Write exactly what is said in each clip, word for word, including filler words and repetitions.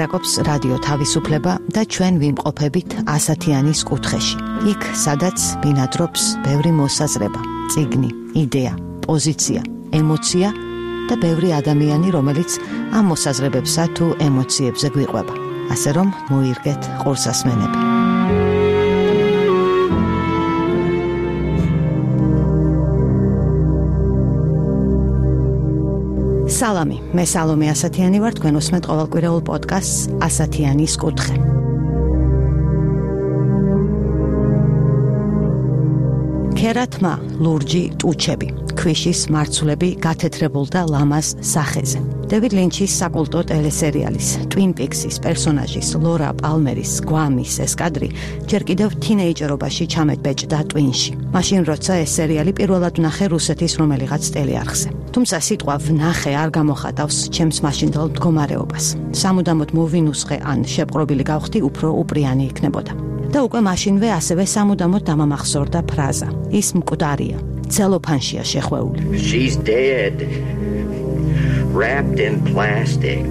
ლაპარაკობს რადიო თავისუფლება და ჩვენ ვიმყოფებით ასათიანის კუთხეში. იქ, სადაც ბინადრობს ბევრი მოსაზრება, წიგნი, იდეა, პოზიცია, ემოცია და ბევრი ადამიანი, რომელიც ამ მოსაზრებებსა თუ ემოციებზე გვიყვება. ასე რომ მოირგეთ ყურსასმენები. სალამი, მე სალომე ასათიანი ვარ, თქვენ უსმენთ ყოველკვირეულ პოდკასტს ასათიანის კუთხე. ქერათმა ლურჯი ტუჩები, ქვიშის მარცვლები გათეთრებულ და ლამაზ სახეზე. დევიდ ლინჩის საკულტო ტელესერიალის Twin Peaks-ის პერსონაჟის ლორა პალმერის გვამის ეს კადრი ჯერ კიდევ თინეიჯერობაში ჩამებეჭდა ტვინში. მაშინ როცა ეს სერიალი პირველად ვნახე რუსეთის რომელიღაც ტელეარხზე. თუმცა სიტყვა ვნახე არ გამოხატავს ჩემს მაშინდელ მდგომარეობას. სამუდამოდ მოვინუსხე ან შეპყრობილი გავხდი, უფრო უპრიანი იქნებოდა. და უკვე მაშინვე ასევე სამუდამოდ დამამახსოვრდა ფრაზა. ის მკვდარია, ცელოფანშია შეხვეული. She's dead. Wrapped in plastic.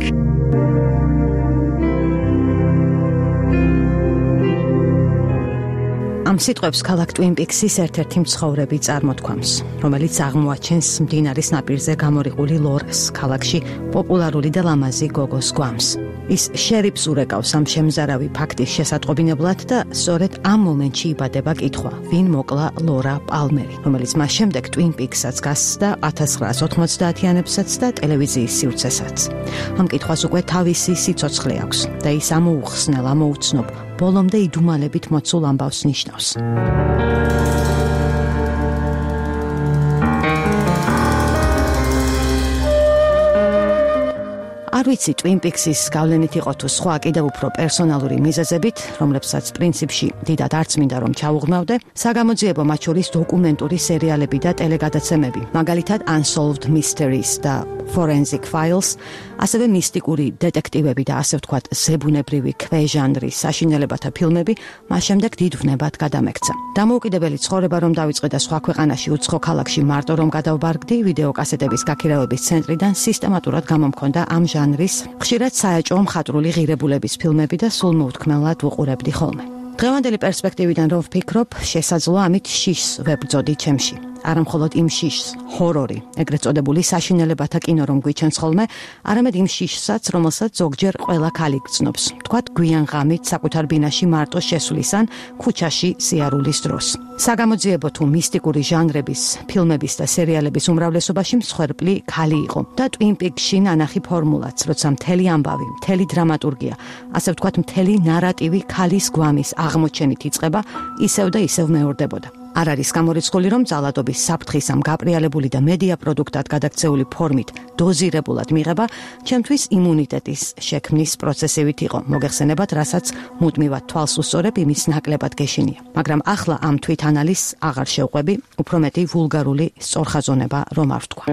ამ სიტყვებს ქალაქ Twin Peaks-ის ერთ-ერთი მცხოვრები წარმოთქვამს, რომელიც აღმოაჩენს მდინარის ნაპირზე გამორიყული ლორას, ქალაქში პოპულარული და ლამაზი გოგოს გვამს. ის შერიფს ურეკავს ამ შემზარავი ფაქტის შესატყობინებლად და სწორედ ამ მომენტში იბადება კითხვა, ვინ მოკლა ლორა პალმერი, რომელიც მას შემდეგ Twin Peaks-საც გასცდა ათას ცხრაას ოთხმოცდაათიანებსაც და ტელევიზიის სივრცესაც. ამ კითხვას უკვე თავისი სიცოცხლე აქვს და ის ამოუხსნელ, ამოუცნობ, ბოლომდე იდუმალებით მოცულ ამბავს ნიშნავს. არ ვიცი Twin Peaks-ის გავლენით იყო თუ სხვა კიდევ უფრო პერსონალური მიზეზებით, რომლებსაც პრინციპში დიდად არც მინდა რომ ჩაუღრმავდე, საგამოძიებო მათ შორის დოკუმენტური სერიალები და ტელეგადაცემები, მაგალითად Unsolved Mysteries და Forensic Files, ასევე მისტიკური დეტექტივები და ასე ვთქვათ ზებუნებრივი ქვეჟანრის საშინელებათა ფილმები მას შემდეგ დიდ ვნებად გადამექცა. დამოუკიდებელი ცხოვრება რომ დავიწყე და სხვა ქვეყანაში უცხო ქალაქში მარტო რომ გადავბარგდი, ვიდეოკასეტების გაქირავების ცენტრიდან სისტემატურად გამომქონდა ამ ჟანრის, ხშირად საეჭვო მხატვრული ღირებულების ფილმები და სულ მოუთქმელად ვუყურებდი ხოლმე. დღევანდელი პერსპექტივიდან რომ ვფიქრობ, შესაძლოა ამით შიშს ვებრძოდი ჩემში. არა მხოლოდ იმ შიშს, ჰორორი, ეგრეთ წოდებული საშინელებათა კინო რომ გვიჩენს ხოლმე, არამედ იმ შიშსაც, რომელსაც ზოგჯერ ყველა ქალი გრძნობს. თქვათ გვიან ღამით საკუთარ ბინაში მარტო შესვლის ან ქუჩაში სიარულის დროს. საგამოძიებო თუ მისტიკური ჟანრების, ფილმების და სერიალების უმრავლესობაში მსხვერპლი ქალი იყო და Twin Peaks-ში ნანახი ფორმულაც, როცა მთელი ამბავი, მთელი დრამატურგია, ასე ვთქვათ მთელი ნარატივი ქალის გვამის აღმოჩენით იწყება, ისევ და ისევ მეორდებოდა. არ არის გამორიცხული, რომ ძალადობის საფრთხის ამ გაპრიალებული და მედია პროდუქტად გადაქცეული ფორმით დოზირებულად მიღება ჩემთვის იმუნიტეტის შექმნის პროცესივით იყო. მოგეხსენებათ, რასაც მუდმივად თვალს უსწორებ, იმის ნაკლებად გეშინია. მაგრამ ახლა ამ თვითანალიზს აღარ შევყვები, უფრო მეტი ვულგარული სწორხაზონება რომ არ ვთქვა.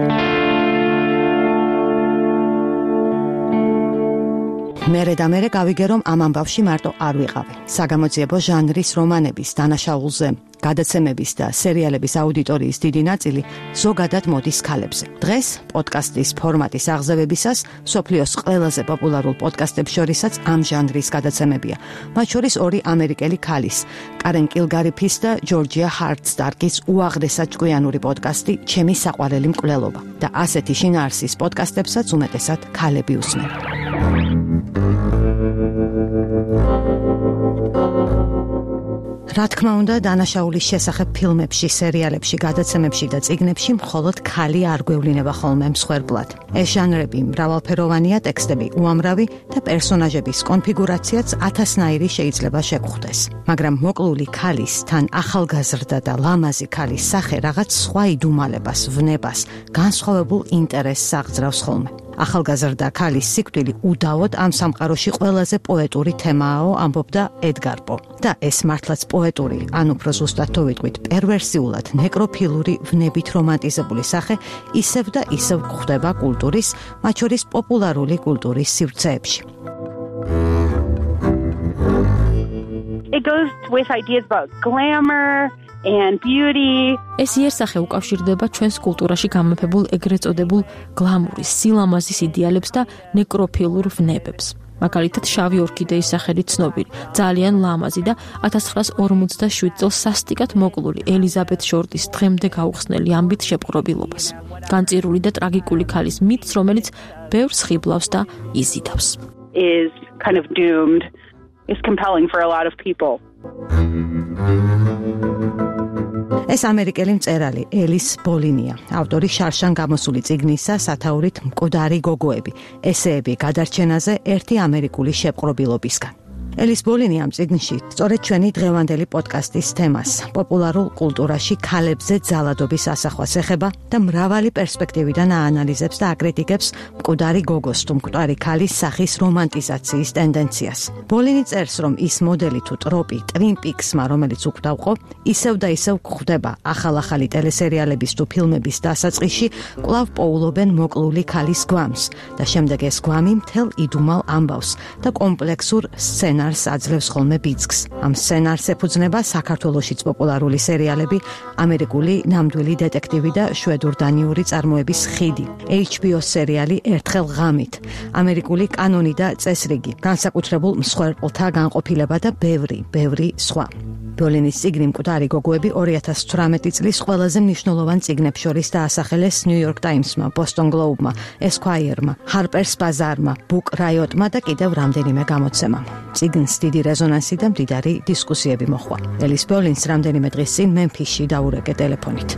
მერე და მერე გავიგე, რომ ამ ამბავში მარტო არ ვიყავი. საგამოძიებო ჟანრის რომანების, დანაშაულზე, გადაცემების და სერიალების აუდიტორიის დიდი ნაწილი ზოგადად მოდის ქალებზე. დღეს პოდკასტის ფორმატის აღზევებისას მსოფლიოს ყველაზე პოპულარულ პოდკასტებს შორისაც ამ ჟანრის გადაცემებია. მათ შორის ორი ამერიკელი ქალის, კარენ კილგარიფის და ჯორჯია ჰარტსტარკის უაღრესად ჭკვიანური პოდკასტი ჩემი საყვარელი მკვლელობა და ასეთი შინაარსის პოდკასტებსაც უმეტესად ქალები უსმენ. რა თქმა უნდა, დანაშაულის შესახებ ფილმებში, სერიალებში, გადაცემებში და წიგნებში მხოლოდ ქალი არ გვევლინება ხოლმე მსხვერპლად. ეს ჟანრები მრავალფეროვანია, ტექსტები უამრავი და პერსონაჟების კონფიგურაციაც ათასნაირი შეიძლება შეგხვდეს. მაგრამ მოკლული ქალის, თან ახალგაზრდა და ლამაზი ქალის სახე რაღაც სხვა იდუმალებას, ვნებას, განსხვავებულ ინტერესს აღძრავს ხოლმე. ახალგაზრდა ქალის სიკვდილი უდავოდ ამ სამყაროში ყველაზე პოეტური თემააო, ამბობდა ედგარ პო. და ეს მართლაც პოეტური, ან უფრო ზუსტად თუ ვიტყვით, პერვერსიულად ნეკროფილური ვნებით რომანტიზებული სახე ისევ და ისევ გვხვდება კულტურის, მათ შორის პოპულარული კულტურის სივრცეებში. It goes with ideas about glamour and beauty. ეს იერსახე უკავშირდება ჩვენს კულტურაში გამოფებულ ეგრეთ წოდებულ გლამურის, სილამაზის იდეალებს და ნეკროფილურ ვნებებს. მაგალითად შავი ორქიდეის სახელით ცნობილი, ძალიან ლამაზი და ათას ცხრაას ორმოცდაშვიდ წელს სასტიკად მოკლული ელიზაბეთ შორტის დღემდე გაუხსნელი ამბით შეპყრობილობას. განწირული და ტრაგიკული ქალის მითს, რომელიც ბევრს ხიბლავს და იზიდავს. Is kind of doomed is compelling for a lot of people. ეს ამერიკელი მწერალი ელის ბოლინია, ავტორი შარშან გამოსული წიგნისა სათაურით მკვდარი გოგოები, ესეები გადარჩენაზე ერთი ამერიკული შეპყრობილობისგან. ელის ბოლინი ამ წიგნში სწორედ ჩვენი დღევანდელი პოდკასტის თემას, პოპულარულ კულტურაში ქალებზე ძალადობის ასახვას ეხება და მრავალი პერსპექტივიდან აანალიზებს და აკრიტიკებს მკვდარი გოგოს თუ მკვდარი ქალის სახის რომანტიზაციის ტენდენციას. ბოლინი წერს, რომ ის მოდელი თუ ტროპი Twin Peaks-მა, რომელიც უკვდავყო, ისევ და ისევ გვხვდება ახალ-ახალი ტელესერიალების თუ ფილმების დასაწყისში, კვლავ პოულობენ მოკლული ქალის გვამს და შემდეგ ეს გვამი მთელ იდუმალ ამბავს და კომპლექსურ სცენარს აძლევს ხოლმე ბიძგს. ამ სცენარს ეფუძნება საქართველოშიც პოპულარული სერიალები, ამერიკული ნამდვილი დეტექტივი და შვედურ-დანიური წარმოების ხიდი, H B O სერიალი ერთხელ ღამით, ამერიკული კანონი და წესრიგი, განსაკუთრებულ მსხვერპლთა განყოფილება და ბევრი, ბევრი სხვა. ბოლინის წიგნი მკვდარი გოგოები ორი ათას თვრამეტი წლის ყველაზე მნიშვნელოვან წიგნებს შორის დაასახელეს New York Times-მა, Boston Globe-მა, Esquire-მა, Harper's Bazaar-მა, Book Riot-მა და კიდევ რამდენიმე გამოცემამ. წიგნს დიდი რეზონანსი და მდიდარი დისკუსიები მოჰყვა. ელის ბოლინს რამდენიმე დღის წინ მემფისში დაურეკე ტელეფონით.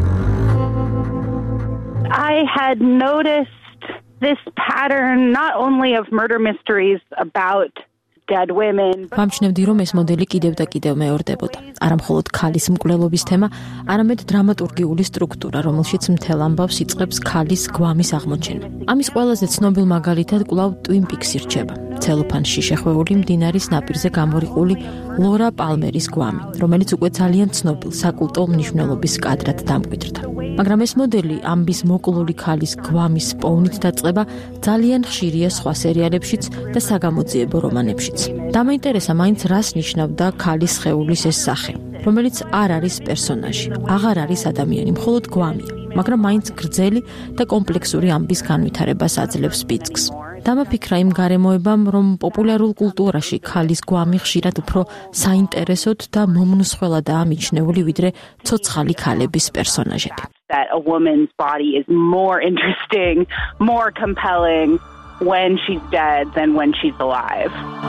I had noticed this pattern not only of murder mysteries about dead women. ვამჩნევდი, რომ ეს მოდელი კიდევ და კიდევ მეორდებოდა. არა მხოლოდ ქალის მკვლელობის თემა, არამედ დრამატურგიული სტრუქტურა, რომელშიც მთელ ამბავს იწყებს ქალის გვამის აღმოჩენა. ამის ყველაზე ცნობილ მაგალითად კვლავ Twin Peaks-ი რჩება. ცელოფანში შეხვეული მდინარის ნაპირზე გამორიყული ლორა პალმერის გვამი, რომელიც უკვე ძალიან ცნობილ საკულტო მნიშვნელობის კადრად დამკვიდრდა. მაგრამ ეს მოდელი ამბის მოკლული ქალის გვამის პოვნით დაწყება ძალიან ხშირია სხვა სერიალებშიც და საგამოძიებო რომანებშიც. დამაინტერესა მაინც რას ნიშნავდა ქალის სხეულის ეს სახე, რომელიც არ არის პერსონაჟი, აღარ არის ადამიანი, მხოლოდ გვამია, მაგრამ მაინც გრძელი და კომპლექსური ამბის განვითარებას აძლევს ბიძგს. დამაფიქრა იმ გარემოებამ, რომ პოპულარულ კულტურაში ქალის გვამი ხშირად უფრო საინტერესოდ და მომნუსხველადაა მიჩნეული, ვიდრე ცოცხალი ქალების პერსონაჟები. That a woman's body is more interesting, more compelling when she's dead than when she's alive.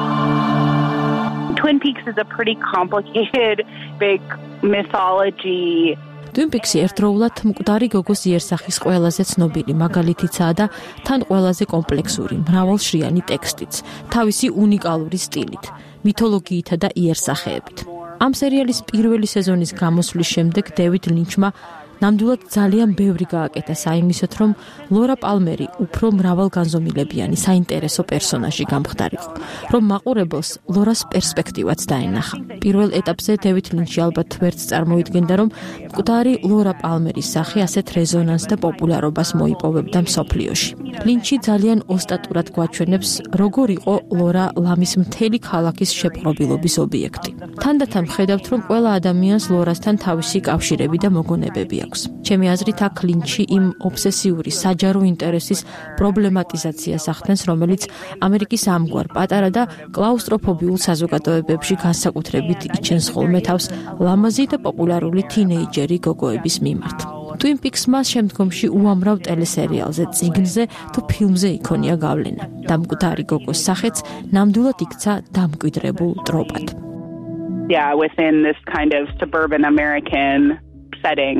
Twin Peaks is a pretty complicated, big mythology. Twin Peaks-ი ერთდროულად მკვდარი გოგოს იერსახის ყველაზე ცნობილი მაგალითიცაა და თან ყველაზე კომპლექსური, მრავალშრიანი ტექსტიც, თავისი უნიკალური სტილით, მითოლოგიითა და იერსახეებით. ამ სერიალის პირველი სეზონის გამოსვლის შემდეგ დევიდ ლინჩმა ნამდვილად ძალიან ბევრი გააკეთა საიმისოთ, რომ ლორა პალმერი უფრო მრავალგანზომილებიანი, საინტერესო პერსონაჟი გამხდარიყო, რომ მაყურებელს ლორას პერსპექტივაც დაენახა. პირველ ეტაპზე დევიდ ლინჩი ალბათ ვერც წარმოიდგენდა, რომ მკვდარი ლორა პალმერის სახე ასეთ რეზონანსს და პოპულარობას მოიპოვებდა მსოფლიოში. ლინჩი ძალიან ოსტატურად გვაჩვენებს, როგორ იყო ლორა ლამის მთელი ქალაქის შეპყრობილობის ობიექტი. თანდათან ხედავთ, რომ ყველა ადამიანს ლორასთან თავისი კავშირები და მოგონებები აქვს. ჩემი აზრით, აქ ლინჩი იმ ობსესიური საჯარო ინტერესის პრობლემატიზაციას ახდენს, რომელიც ამერიკის ამგვარ პატარა და კლაუსტროფობიულ საზოგადოებებში განსაკუთრებით იჩენს ხოლმე თავს ლამაზი და პოპულარული თინეიჯერი გოგოების მიმართ. Twin Peaks-მა შემდგომში უამრავ ტელესერიალზე, წიგნზე თუ ფილმზე იქონია გავლენა და მკვდარი გოგოს სახეც ნამდვილად იქცა დამკვიდრებულ ტროპად. Yeah, within this kind of suburban American setting.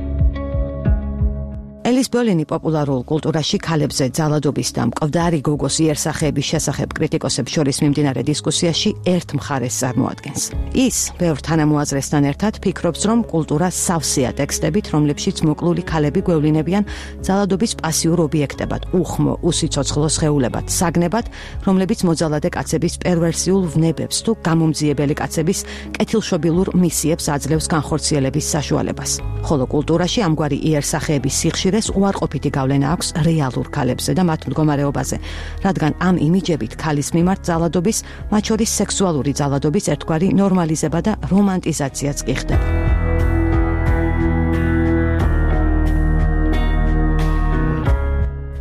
ელის ბოლინი პოპულარულ კულტურაში ქალებზე ძალადობის და მკვდარი გოგოს იერსახეების შესახებ კრიტიკოსებს შორის მიმდინარე დისკუსიაში ერთ მხარეს წარმოადგენს. ის, ბევრ თანამოაზრესთან ერთად, ფიქრობს, რომ კულტურა სავსეა ტექსტებით, რომლებშიც მოკლული ქალები გვევლინებიან ძალადობის პასიურ ობიექტებად, უხმო, უსიცოცხლო სხეულებად, საგნებად, რომლებიც მოძალადე კაცების პერვერსიულ ვნებებს თუ გამომძიებელი კაცების კეთილშობილურ მისიებს აძლევს განხორციელების საშუალებას. ხოლო კულტურაში ამგვარი იერსახეების სიხშირე ეს უარყოფითი გავლენა აქვს რეალურ ქალებზე და მათ მდგომარეობაზე, რადგან ამ იმიჯებით ქალის მიმართ ძალადობის, მათ შორის სექსუალური ძალადობის ერთგვარი ნორმალიზება და რომანტიზაციაც კი ხდება.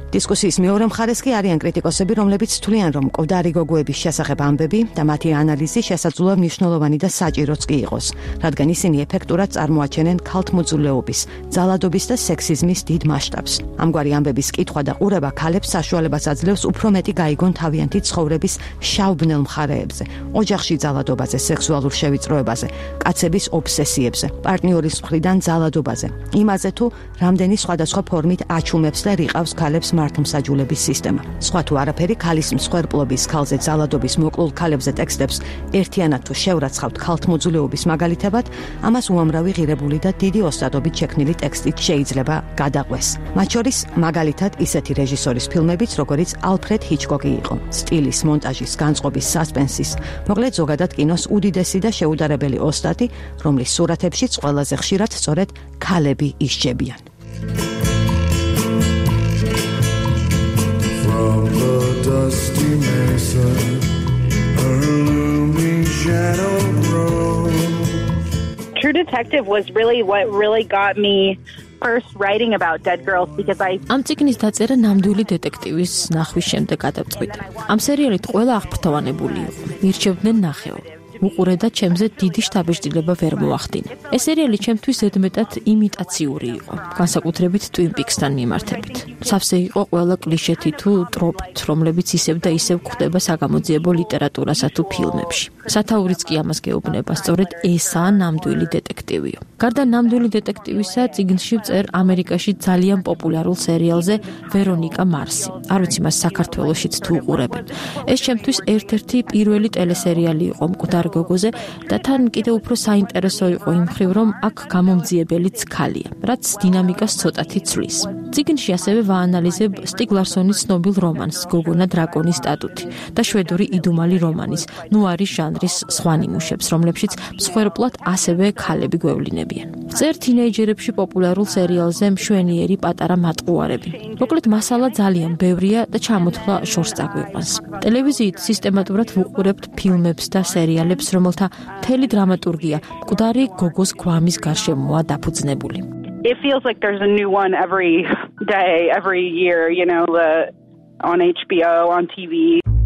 დისკუსიის მეორე მხარეს კი არიან კრიტიკოსები, რომლებიც თვლიან, რომ მკვდარი გოგოების შესახებ ამბები და მათი ანალიზი შესაძლოა მნიშვნელოვანი და საჭიროც კი იყოს, რადგან ისინი ეფექტურად წარმოაჩენენ ქალთმოძულეობის, ძალადობის და სექსიზმის დიდ მასშტაბს. ამგვარი ამბების კითხვა და ყურება ქალებს საშუალებას აძლევს უფრო მეტი გაიგონ თავიანთი ცხოვრების შავბნელ მხარეებზე, ოჯახში ძალადობაზე, სექსუალურ შევიწროებაზე, კაცების ობსესიებზე, პარტნიორის მხრიდან ძალადობაზე, იმაზე თუ რამდენი სხვადასხვა ფორმით აჩუმებს და რიყავს ქალებს მართლმსაჯულების სისტემა. სხვა თუ არაფერი, ქალის მსხვერპლობის, ქალზე ძალადობის მოკლულ ქალებზე ტექსტებს ერთიანად თუ შევრაცხავთ ქალთმოძულეობის მაგალითებად, ამას უამრავი ღირებული და დიდი ოსტატობით შექმნილი ტექსტით შეიძლება გადაყვეს. მათ შორის მაგალითად ისეთი რეჟისორის ფილმებიც, როგორიც ალფრედ ჰიჩკოკი იყო, სტილის, მონტაჟის, განწყობის, სასპენსის, მოკლედ ზოგადად კინოს უდიდესი და შეუდარებელი ოსტატი, რომლის სურათებშიც ყველაზე ხშირად სწორედ ქალები ისჯებიან. From the dusty mesa, a looming shadow grows. True Detective was really what really got me first writing about dead girls because I ამ წიგნის დაწერა ნამდვილი დეტექტივის ნახვის შემდეგ გადავწყვიტე. ამ სერიალით ყველა აღფრთოვანებული იყო. მირჩევდნენ ნახევარ. უყურე და ჩემზე დიდი შთაბეჭდილება ვერ მოახდინა. ეს სერიალი ჩემთვის ზედმეტად იმიტაციური იყო, განსაკუთრებით Twin Peaks-თან მიმართებით. სავსე იყო ყველა კლიშეთი თუ ტროპით, რომლებიც ისევ და ისევ გვხვდება საგამოძიებო ლიტერატურასა თუ ფილმებში. სათაურიც კი ამას გეუბნება, სწორედ ესაა ნამდვილი დეტექტივიო. გარდა ნამდვილი დეტექტივისა, წიგნში ვწერ ამერიკაში ძალიან პოპულარულ სერიალზე ვერონიკა მარსი. არ ვიცი მას საქართველოშიც თუ უყურებენ. ეს ჩემთვის ერთ-ერთი პირველი ტელესერიალი იყო მკვდარ გოგოზე და თან კიდევ უფრო საინტერესო იყო იმ მხრივ, რომ აქ გამომძიებელიც ქალია, რაც დინამიკას ცოტათი ცვლის. წიგნში ასევე ვაანალიზებ სტიგ ლარსონის ცნობილ რომანს გოგონა დრაკონის სტატუთი და შვედური იდუმალი რომანის ნუარის ჟანრის სხვა ნიმუშებს, რომლებშიც მსხვერპლად ასევე ქალები გვევლინებიან. ვწერ თინეიჯერებში პოპულარულ სერიალზე მშვენიერი პატარა მატყუარები. მოკლედ მასალა ძალიან ბევრია და ჩამოთვლა შორს წაგვიყვანს. ტელევიზიით სისტემატურად ვუყურებთ ფილმებს და სერიალებს, რომელთა მთელი დრამატურგია მკვდარი გოგოს გვამის გარშემოა დაფუძნებული. it feels like there's a new one every day, every year, you know, the on H B O, on T V.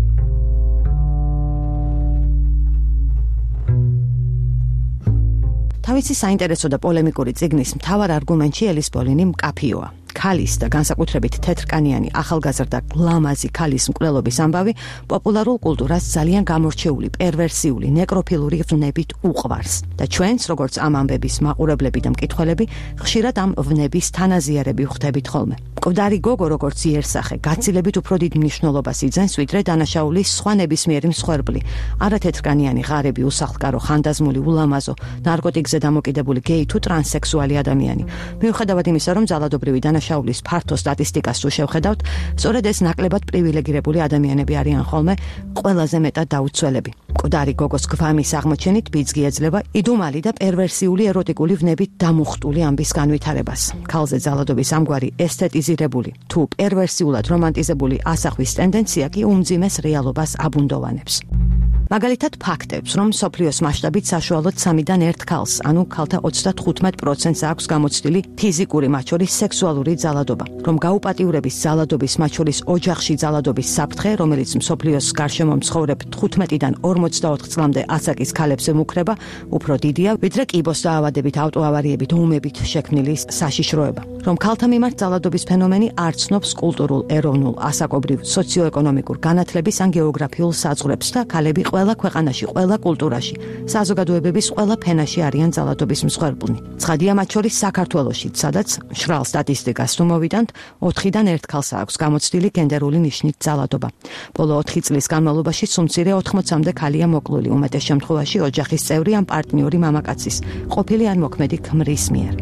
თავისი საინტერესო და პოლემიკური წიგნის მთავარ არგუმენტი ელის პოლინი მკაფიოა. ქალის და განსაკუთრებით თეთრკანიანი ახალგაზრდა გლამაზი ქალის მკვლელობის ამბავი პოპულარულ კულტურას ძალიან გამორჩეული, პერვერსიული, ნეკროფილური ვნებით უყვარს და ჩვენც, როგორც ამ ამბების მაყურებლები და მკითხველები, ხშირად ამ ვნების თანაზიარები ვხვდებით ხოლმე. მკვდარი გოგო, როგორც იერსახე, გაცილებით უფრო დიდ მნიშვნელობას იძენს, ვიდრე დანაშაულის სხვა ნებისმიერი მსხვერპლი, არათეთრკანიანი ღარები, უსახლკარო, ხანდაზმული, ულამაზო, ნარკოტიკზე დამოკიდებული გეი თუ ტრანსსექსუალი ადამიანი. მიუხედავად იმისა, რომ ძალადობრივი დანაშაულის ფართო სტატისტიკას თუ შევხედავთ, სწორედ ეს ნაკლებად პრივილეგირებული ადამიანები არიან ხოლმე ყველაზე მეტად დაუცველები. მკვდარი გოგოს გვამის აღმოჩენით ბიძგი ეძლევა იდუმალი და პერვერსიული ეროტიკული ვნებით დამუხტული ამბის განვითარებას. ქალზე ძალადობის ამგვარი ესთეტიზირებული თუ პერვერსიულად რომანტიზებული ასახვის ტენდენცია კი უმძიმეს რეალობას აბუნდოვანებს. მაგალითად ფაქტებს, რომ სოფლიოს მასშტაბით საშუალოდ სამიდან ერთ ქალს, ანუ ქალთა ოცდათხუთმეტ პროცენტს აქვს გამოცდილი ფიზიკური, მათ შორის სექსუალური ძალადობა, რომ გაუპატიურების ძალადობის, მათ შორის ოჯახში ძალადობის საფრთხე, რომელიც მსოფლიოს გარშემო მცხოვრებ თხუთმეტიდან ორმოცდაოთხ წლამდე ასაკის ქალებს ემუქრება, უფრო დიდია, ვიდრე კიბოს დაავადებით, ავტოავარიებით, ომებით შექმნილი საშიშროება. რომ ქალთა მიმართ ძალადობის ფენომენი არ ცნობს კულტურულ, ეროვნულ, ასაკობრივ, სოციო-ეკონომიკურ განათლების ან გეოგრაფიულ საზღვრებს და ქალები ყველა ქვეყანაში, ყველა კულტურაში, საზოგადოებების ყველა ფენაში არიან ძალადობის მსხვერპლნი. ცხადია მათ შორის საქართველოშიც, სადაც მშრალ სტატისტიკას თუ მოვიდანთ, ოთხიდან ერთ ქალს აქვს გამოცდილი გენდერული ნიშნით ძალადობა. ბოლო ოთხი წლის განმავლობაში სულ მცირე ოთხმოცამდე ქალია მოკლული, უმეტეს შემთხვევაში ოჯახის წევრი ან პარტნიორი მამაკაცის, ყოფილი ან მოქმედი ქმრის მიერ.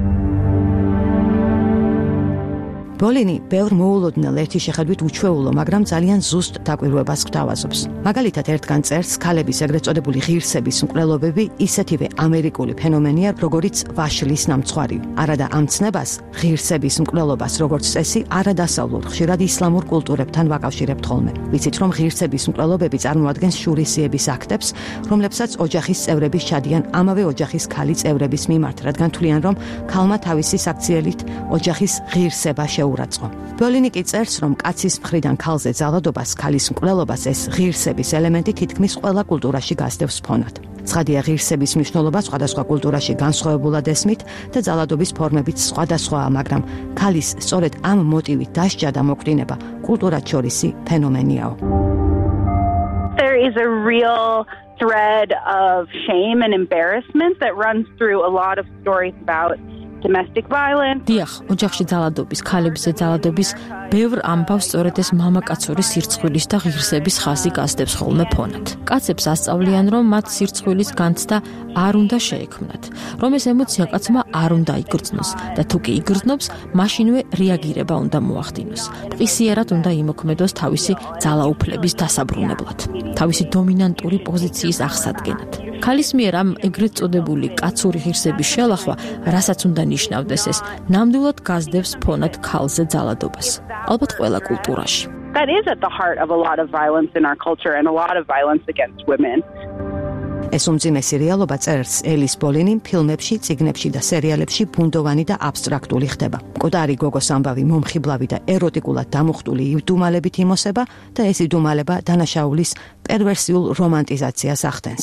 ბოლინი ბევრ მოულოდნელ ერთი შეხედვით უჩვეულო, მაგრამ ძალიან ზუსტ დაკვირვებას გვთავაზობს. მაგალითად, ერთგან წერს, ქალების ეგრეთ წოდებული ღირსების მკვლელობები ისეთივე ამერიკული ფენომენია, როგორიც ვაშლის ნამცხვარი. არადა ამ ცნებას, ღირსების მკვლელობას, როგორც წესი, არადასავლურ, ხშირად ისლამურ კულტურებთან ვაკავშირებთ ხოლმე. ვიცით, რომ ღირსების მკვლელობები წარმოადგენს შურისიების აქტებს, რომლებსაც ოჯახის წევრები შადიან ამავე ოჯახის ქალი წევრების მიმართ, რადგან თვლიან, რომ ქალმა თავისი საქციელით ოჯახის ღირსება შეუძლია. შეურაცხო. ბოლინი კი წერს, რომ კაცის მხრიდან ქალზე ძალადობას, ქალის მკვლელობას ეს ღირსების ელემენტი თითქმის ყველა კულტურაში გასდევს ფონად. ცხადია, ღირსების მნიშვნელობა სხვადასხვა კულტურაში განსხვავებულად ესმით და ძალადობის ფორმებიც სხვადასხვაა, მაგრამ ქალის სწორედ ამ მოტივით დასჯა და მოკვდინება კულტურად შორისი ფენომენიაო. There is a real thread of shame and embarrassment that runs through a lot of stories about domestic violence. დიახ, ოჯახში ძალადობის, ქალებზე ძალადობის ბევრ ამბავს სწორედ ეს მამაკაცური სირცხვილის და ღირსების ხაზი გასდევს ხოლმე ფონად. კაცებს ასწავლიან, რომ მათ სირცხვილის განცდა არ უნდა შეექმნათ, რომ ეს ემოცია კაცმა არ უნდა იგრძნოს და თუ კი იგრძნობს, მაშინვე რეაგირება უნდა მოახდინოს. მყისიერად უნდა იმოქმედოს თავისი ძალაუფლების დასაბრუნებლად, თავისი დომინანტური პოზიციის აღსადგენად. ქალის მიერ ამ ეგრეთ წოდებული კაცური ღირსების შელახვა, რასაც უნდა ნიშნავდეს ეს, ნამდვილად გასდევს ფონად ქალზე ძალადობას. ალბათ ყველა კულტურაში. That is at the heart of a lot of violence in our culture and a lot of violence against women. ეს უმძიმესი რეალობა წერს ელის ბოლინი ფილმებში, წიგნებში და სერიალებში ბუნდოვანი და აბსტრაქტული ხდება. მკვდარი გოგოს ამბავი მომხიბლავი და ეროტიკულად დამუხტული იდუმალებით იმოსება და ეს იდუმალება დანაშაულის პერვერსიულ რომანტიზაციას ახდენს.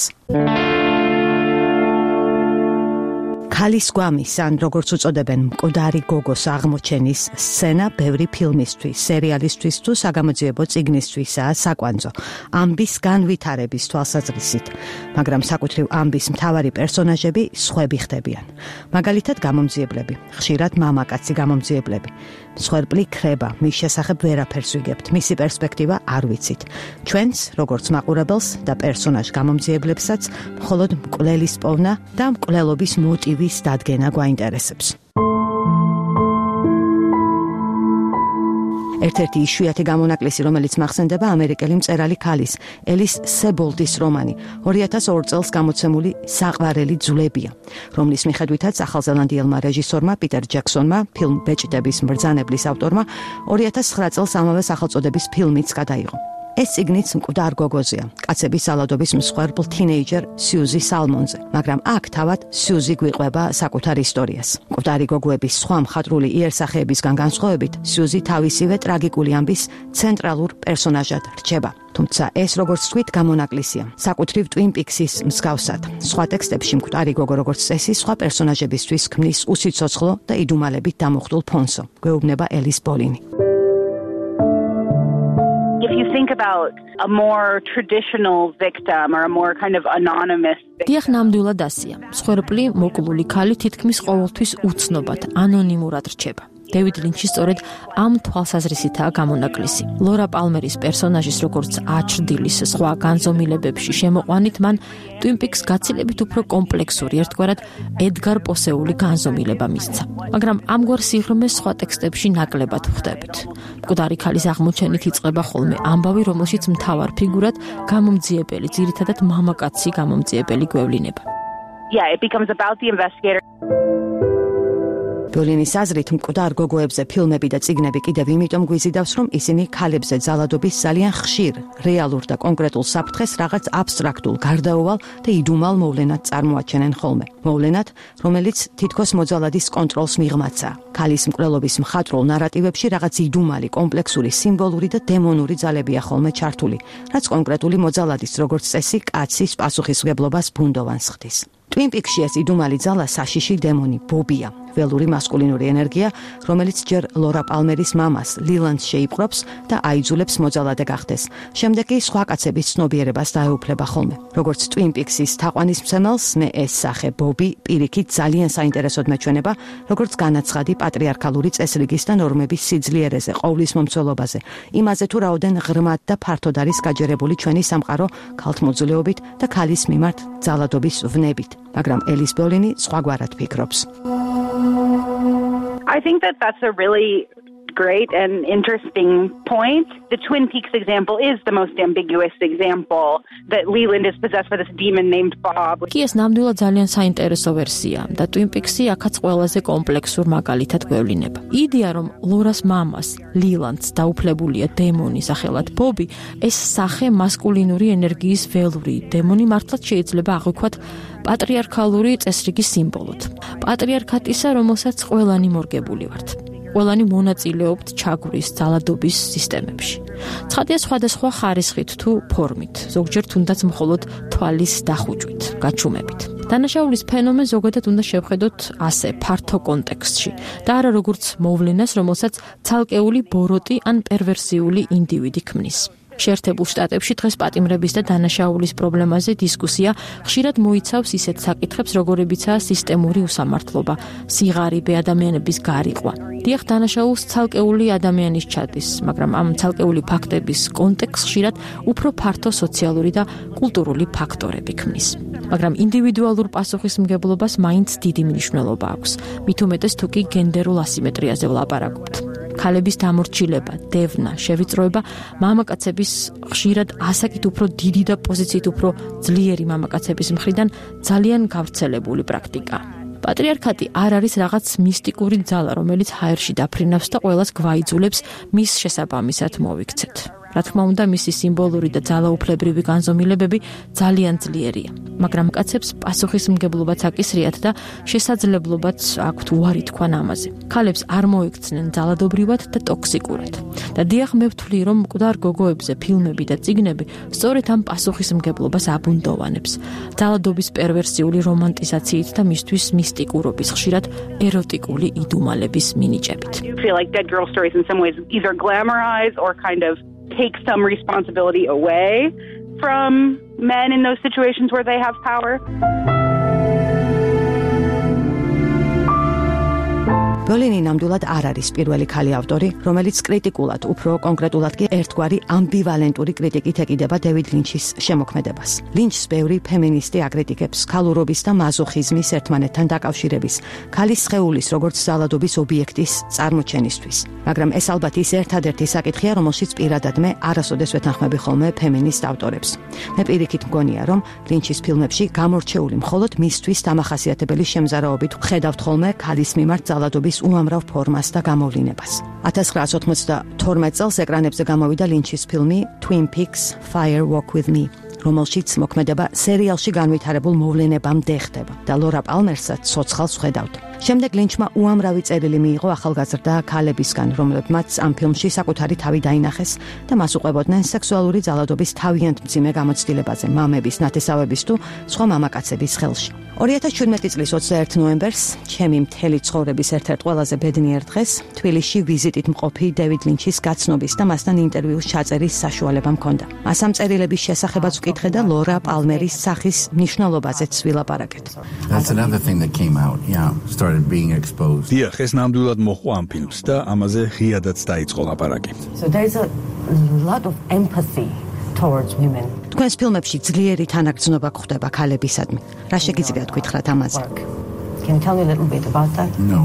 ქალის გვამის, ან როგორც უწოდებენ, მკვდარი გოგოს აღმოჩენის სცენა ბევრი ფილმისთვის, სერიალისთვის თუ საგამოძიებო წიგნისთვისაა საკვანძო, ამბის განვითარების თვალსაზრისით, მაგრამ საკუთრივ ამბის მთავარი პერსონაჟები სხვები ხდებიან. მაგალითად, გამომძიებლები, ხშირად მამაკაცი გამომძიებლები. მსხვერპლი ქრება, მის შესახებ ვერაფერს ვიგებთ, მისი პერსპექტივა არ ვიცით. ჩვენც, როგორც მაყურებელს და პერსონაჟ გამომძიებლებსაც, მხოლოდ მკვლელის პოვნა და მკვლელობის მოტივის დადგენა გვაინტერესებს. ერთ-ერთი იშვიათი გამონაკლისი, რომელიც მახსენდება ამერიკელი მწერალი ქალის, ელის სებოლდის რომანი, ორი ათას ორ წელს გამოცემული საყვარელი ძვლებია, რომლის მიხედვითაც ახალზელანდიელმა რეჟისორმა პიტერ ჯექსონმა, ფილმ ბეჭდების მბრძანებლის ავტორმა, ორი ათას ცხრა წელს ამავე სახელწოდების ფილმიც გადაიღო. ეს წიგნიც მკვდარ გოგოზეა, კაცების ძალადობის მსხვერპლ თინეიჯერ სიუზი სალმონზე, მაგრამ აქ თავად სიუზი გვიყვება საკუთარ ისტორიას. მკვდარი გოგოების სხვა მხატვრული იერსახეებისგან განსხვავებით, სიუზი თავისივე ტრაგიკული ამბის ცენტრალურ პერსონაჟად რჩება. თუმცა ეს როგორც თქვით გამონაკლისია, საკუთრივ ტვინ პიქსის მსგავსად. სხვა ტექსტებში მკვდარი გოგო როგორც წესი სხვა პერსონაჟებისთვის ქმნის უსიცოცხლო და იდუმალებით დამუხტულ ფონსო, გვეუბნება ელის ბოლინი. If you think about a more traditional victim or a more kind of anonymous victim. დიახ, ნამდვილად ასია. მსხვერპლი მოკლული ქალი თითქმის ყოველთვის უცნობად, ანონიმურად რჩება. დევიდ ლინჩი სწორედ ამ თვალსაზრისითაა გამონაკლისი. ლორა პალმერის პერსონაჟის როგორც აჩრდილის სხვა განზომილებებში შემოყვანით, მან ტვინ პიკს გაცილებით უფრო კომპლექსური, ერთგვარად ედგარ პოსეული განზომილება მისცა. მაგრამ ამგვარ სიღრმეს სხვა ტექსტებში ნაკლებად ვხვდებით. მკვდარი ქალის აღმოჩენით იწყება ხოლმე ამბავი, რომელშიც მთავარ ფიგურად გამომძიებელი, ძირითადად მამაკაცი გამომძიებელი გვევლინება. Yeah, it becomes about the investigator. ბოლინის აზრით, მკვდარ გოგოებზე ფილმები და წიგნები კიდევ იმიტომ გვიზიდავს, რომ ისინი ქალებზე ძალადობის ძალიან ხშირ, რეალურ და კონკრეტულ საფრთხეს რაღაც აბსტრაქტულ, გარდაუვალ და იდუმალ მოვლენად წარმოაჩენენ ხოლმე. მოვლენად, რომელიც თითქოს მოძალადის კონტროლს მიღმაცა. ქალის მკვლელობის მხატვრულ ნარატივებში რაღაც იდუმალი, კომპლექსური, სიმბოლური და დემონური ძალებია ხოლმე ჩართული, რაც კონკრეტული მოძალადის როგორც წესი კაცის პასუხისმგებლობას ბუნდოვანს ხდის. ტვინ პიქსში ეს იდუმალი ძალა საშიში დემონი ბობია, ველური მასკულინური ენერგია, რომელიც ჯერ ლორა პალმერის მამას ლილანდს შეიპყრობს და აიძულებს მოძალადე გახდეს. შემდეგ კი სხვა კაცების ცნობიერებას დაეუფლება ხოლმე. როგორც ტვინ პიქსის თაყვანისმცემელს, მე ეს სახე ბობი პირიქით ძალიან საინტერესოდ მეჩვენება, როგორც განაცხადი პატრიარქალური წესრიგის და ნორმების სიძლიერეზე, ყოვლის მომცველობაზე, იმაზე თუ რაოდენ ღრმად და ფართოდ არის გაჯერებული ჩვენი სამყარო ქალთმოძულეობით და ქალის მიმართ ძალადობის ვნებით. მაგრამ ელის ბოლინი სხვაგვარად ფიქრობს. I think that that's a really great and interesting point. The Twin Peaks example is the most ambiguous example, that Leland is possessed by this demon named Bob. კი ეს ნამდვილად ძალიან საინტერესო ვერსია და Twin Peaks-ი აქაც ყველაზე კომპლექსურ მაგალითად გვევლინება. იდეა, რომ ლორას მამას, ლილანდს დაუფლებულია დემონი სახელად ბობი, ეს სახე მასკულინური ენერგიის ველური დემონი მართლაც შეიძლება აღვიქვათ პატრიარქალური წესრიგის სიმბოლოდ. პატრიარქატისა, რომელსაც ყველანი მორგებული ვართ. ყველანი მონაწილეობთ ჩაგვრის ძალადობის სისტემებში. ცხადია სხვადასხვა ხარისხით თუ ფორმით, ზოგჯერ თუნდაც მხოლოდ თვალის დახუჭვით, გაჩუმებით. დანაშაულის ფენომენს ზოგადად უნდა შევხედოთ ასე, ფართო კონტექსტში და არა როგორც მოვლენას, რომელსაც ცალკეული ბოროტი ან პერვერსიული ინდივიდი ქმნის. შეერთებულ შტატებში დღეს პატიმრების და დანაშაულის პრობლემაზე დისკუსია ხშირად მოიცავს ისეთ საკითხებს, როგორებიცაა სისტემური უსამართლობა, სიღარიბე, ადამიანების გარიყვა. დიახ, დანაშაულს ცალკეული ადამიანის ჩადის, მაგრამ ამ ცალკეული ფაქტების კონტექსტ ხშირად უფრო ფართო სოციალური და კულტურული ფაქტორები ქმნის. მაგრამ ინდივიდუალურ პასუხისმგებლობას მაინც დიდი მნიშვნელობა აქვს, მით უმეტეს თუ კი გენდერულ ასიმეტრიაზე ვლაპარაკობთ. ქალების დამორჩილება, დევნა, შევიწროება მამაკაცების ხშირად ასაკით უფრო დიდი და პოზიციით უფრო ძლიერი მამაკაცების მხრიდან ძალიან გავრცელებული პრაქტიკა. პატრიარქატი არ არის რაღაც მისტიკური ძალა, რომელიც ჰაერში დაფრინავს და ყველას გვაიძულებს მის შესაბამისად მოვიქცეთ. რა თქმა უნდა, მისი სიმბოლური და ძალაუფლებრივი განზომილებები ძალიან ძლიერია, მაგრამ კაცებს პასუხისმგებლობაც აკისრიათ და შესაძლებლობაც აქვთ უარი თქვან ამაზე. ქალებს არ მოიქცნენ ძალადობრივად და ტოქსიკურად. და დიახ, მე ვთვლი, რომ მკვდარ გოგოებზე ფილმები და წიგნები სწორედ ამ პასუხისმგებლობას აბუნდოვანებს. ძალადობის პერვერსიული რომანტიზაციით და მისთვის მისტიკურობის, ხშირად ეროტიკული იდუმალების მინიჭებით. I feel like Dead Girl Stories in some ways either glamorize or kind of take some responsibility away from men in those situations where they have power. ბოლინი ნამდვილად არ არის პირველი ქალი ავტორი, რომელიც კრიტიკულად, უფრო კონკრეტულად კი ერთგვარი ამბივალენტური კრიტიკით ეკიდება დევიდ ლინჩის შემოქმედებას. ლინჩს ბევრი ფემინისტი აკრიტიკებს ქალურობის და მაზოხიზმის ერთმანეთთან დაკავშირების, ქალის სხეულის როგორც ძალადობის ობიექტის წარმოჩენისთვის. მაგრამ ეს ალბათ ის ერთადერთი საკითხია, რომელშიც პირადად მე არასოდეს ვეთანხმები ხოლმე ფემინისტ ავტორებს. მე პირიქით მგონია, რომ ლინჩის ფილმებში გამორჩეული მხოლოდ მისთვის დამახასიათებელი შემზარავობით ხედავთ ხოლმე ქალის მიმართ ძალადობის უამრავ ფორმას და გამოვლინებას. ათას ცხრაას ოცდათორმეტ წელს ეკრანებზე გამოვიდა ლინჩის ფილმი Twin Peaks: Fire Walk with Me, რომელშიც მოქმედება სერიალში განვითარებულ მოვლენებამდე ხდება და ლორა პალმერსაც ცოცხალს ხედავთ. შემდეგ ლინჩმა უამრავი წერილი მიიღო ახალგაზრდა ქალებისგან, რომლებმაც ამ ფილმში საკუთარი თავი დაინახეს და მას უყვებოდნენ სექსუალური ძალადობის თავიანთ მძიმე გამოცდილებაზე მამების, ნათესავების თუ სხვა მამაკაცების ხელში. ორი ათას შვიდმეტი წლის ოცდაერთი ნოემბერს, ჩემი მთელი ცხოვრების ერთ-ერთ ყველაზე ბედნიერ დღეს, თბილისში ვიზიტით მყოფი დევიდ ლინჩის გაცნობის და მასთან ინტერვიუს ჩაწერის საშუალება მქონდა. მას ამ წერილების შესახებაც ვკითხე და ლორა პალმერის სახის მნიშვნელობაზეც ვილაპარაკეთ. That's another thing that came out, yeah, started being exposed. დიახ, ეს ნამდვილად მოჰყვა ამ ფილმს და ამაზე ღიადაც დაიწყო ლაპარაკი. So there's a lot of empathy towards women. თქვენს ფილმებში ძლიერი თანაგრძნობა გვხდება ქალებისადმი. რა შეგიძლიათ გითხრათ ამაზე? Can you tell me a little bit about that? No.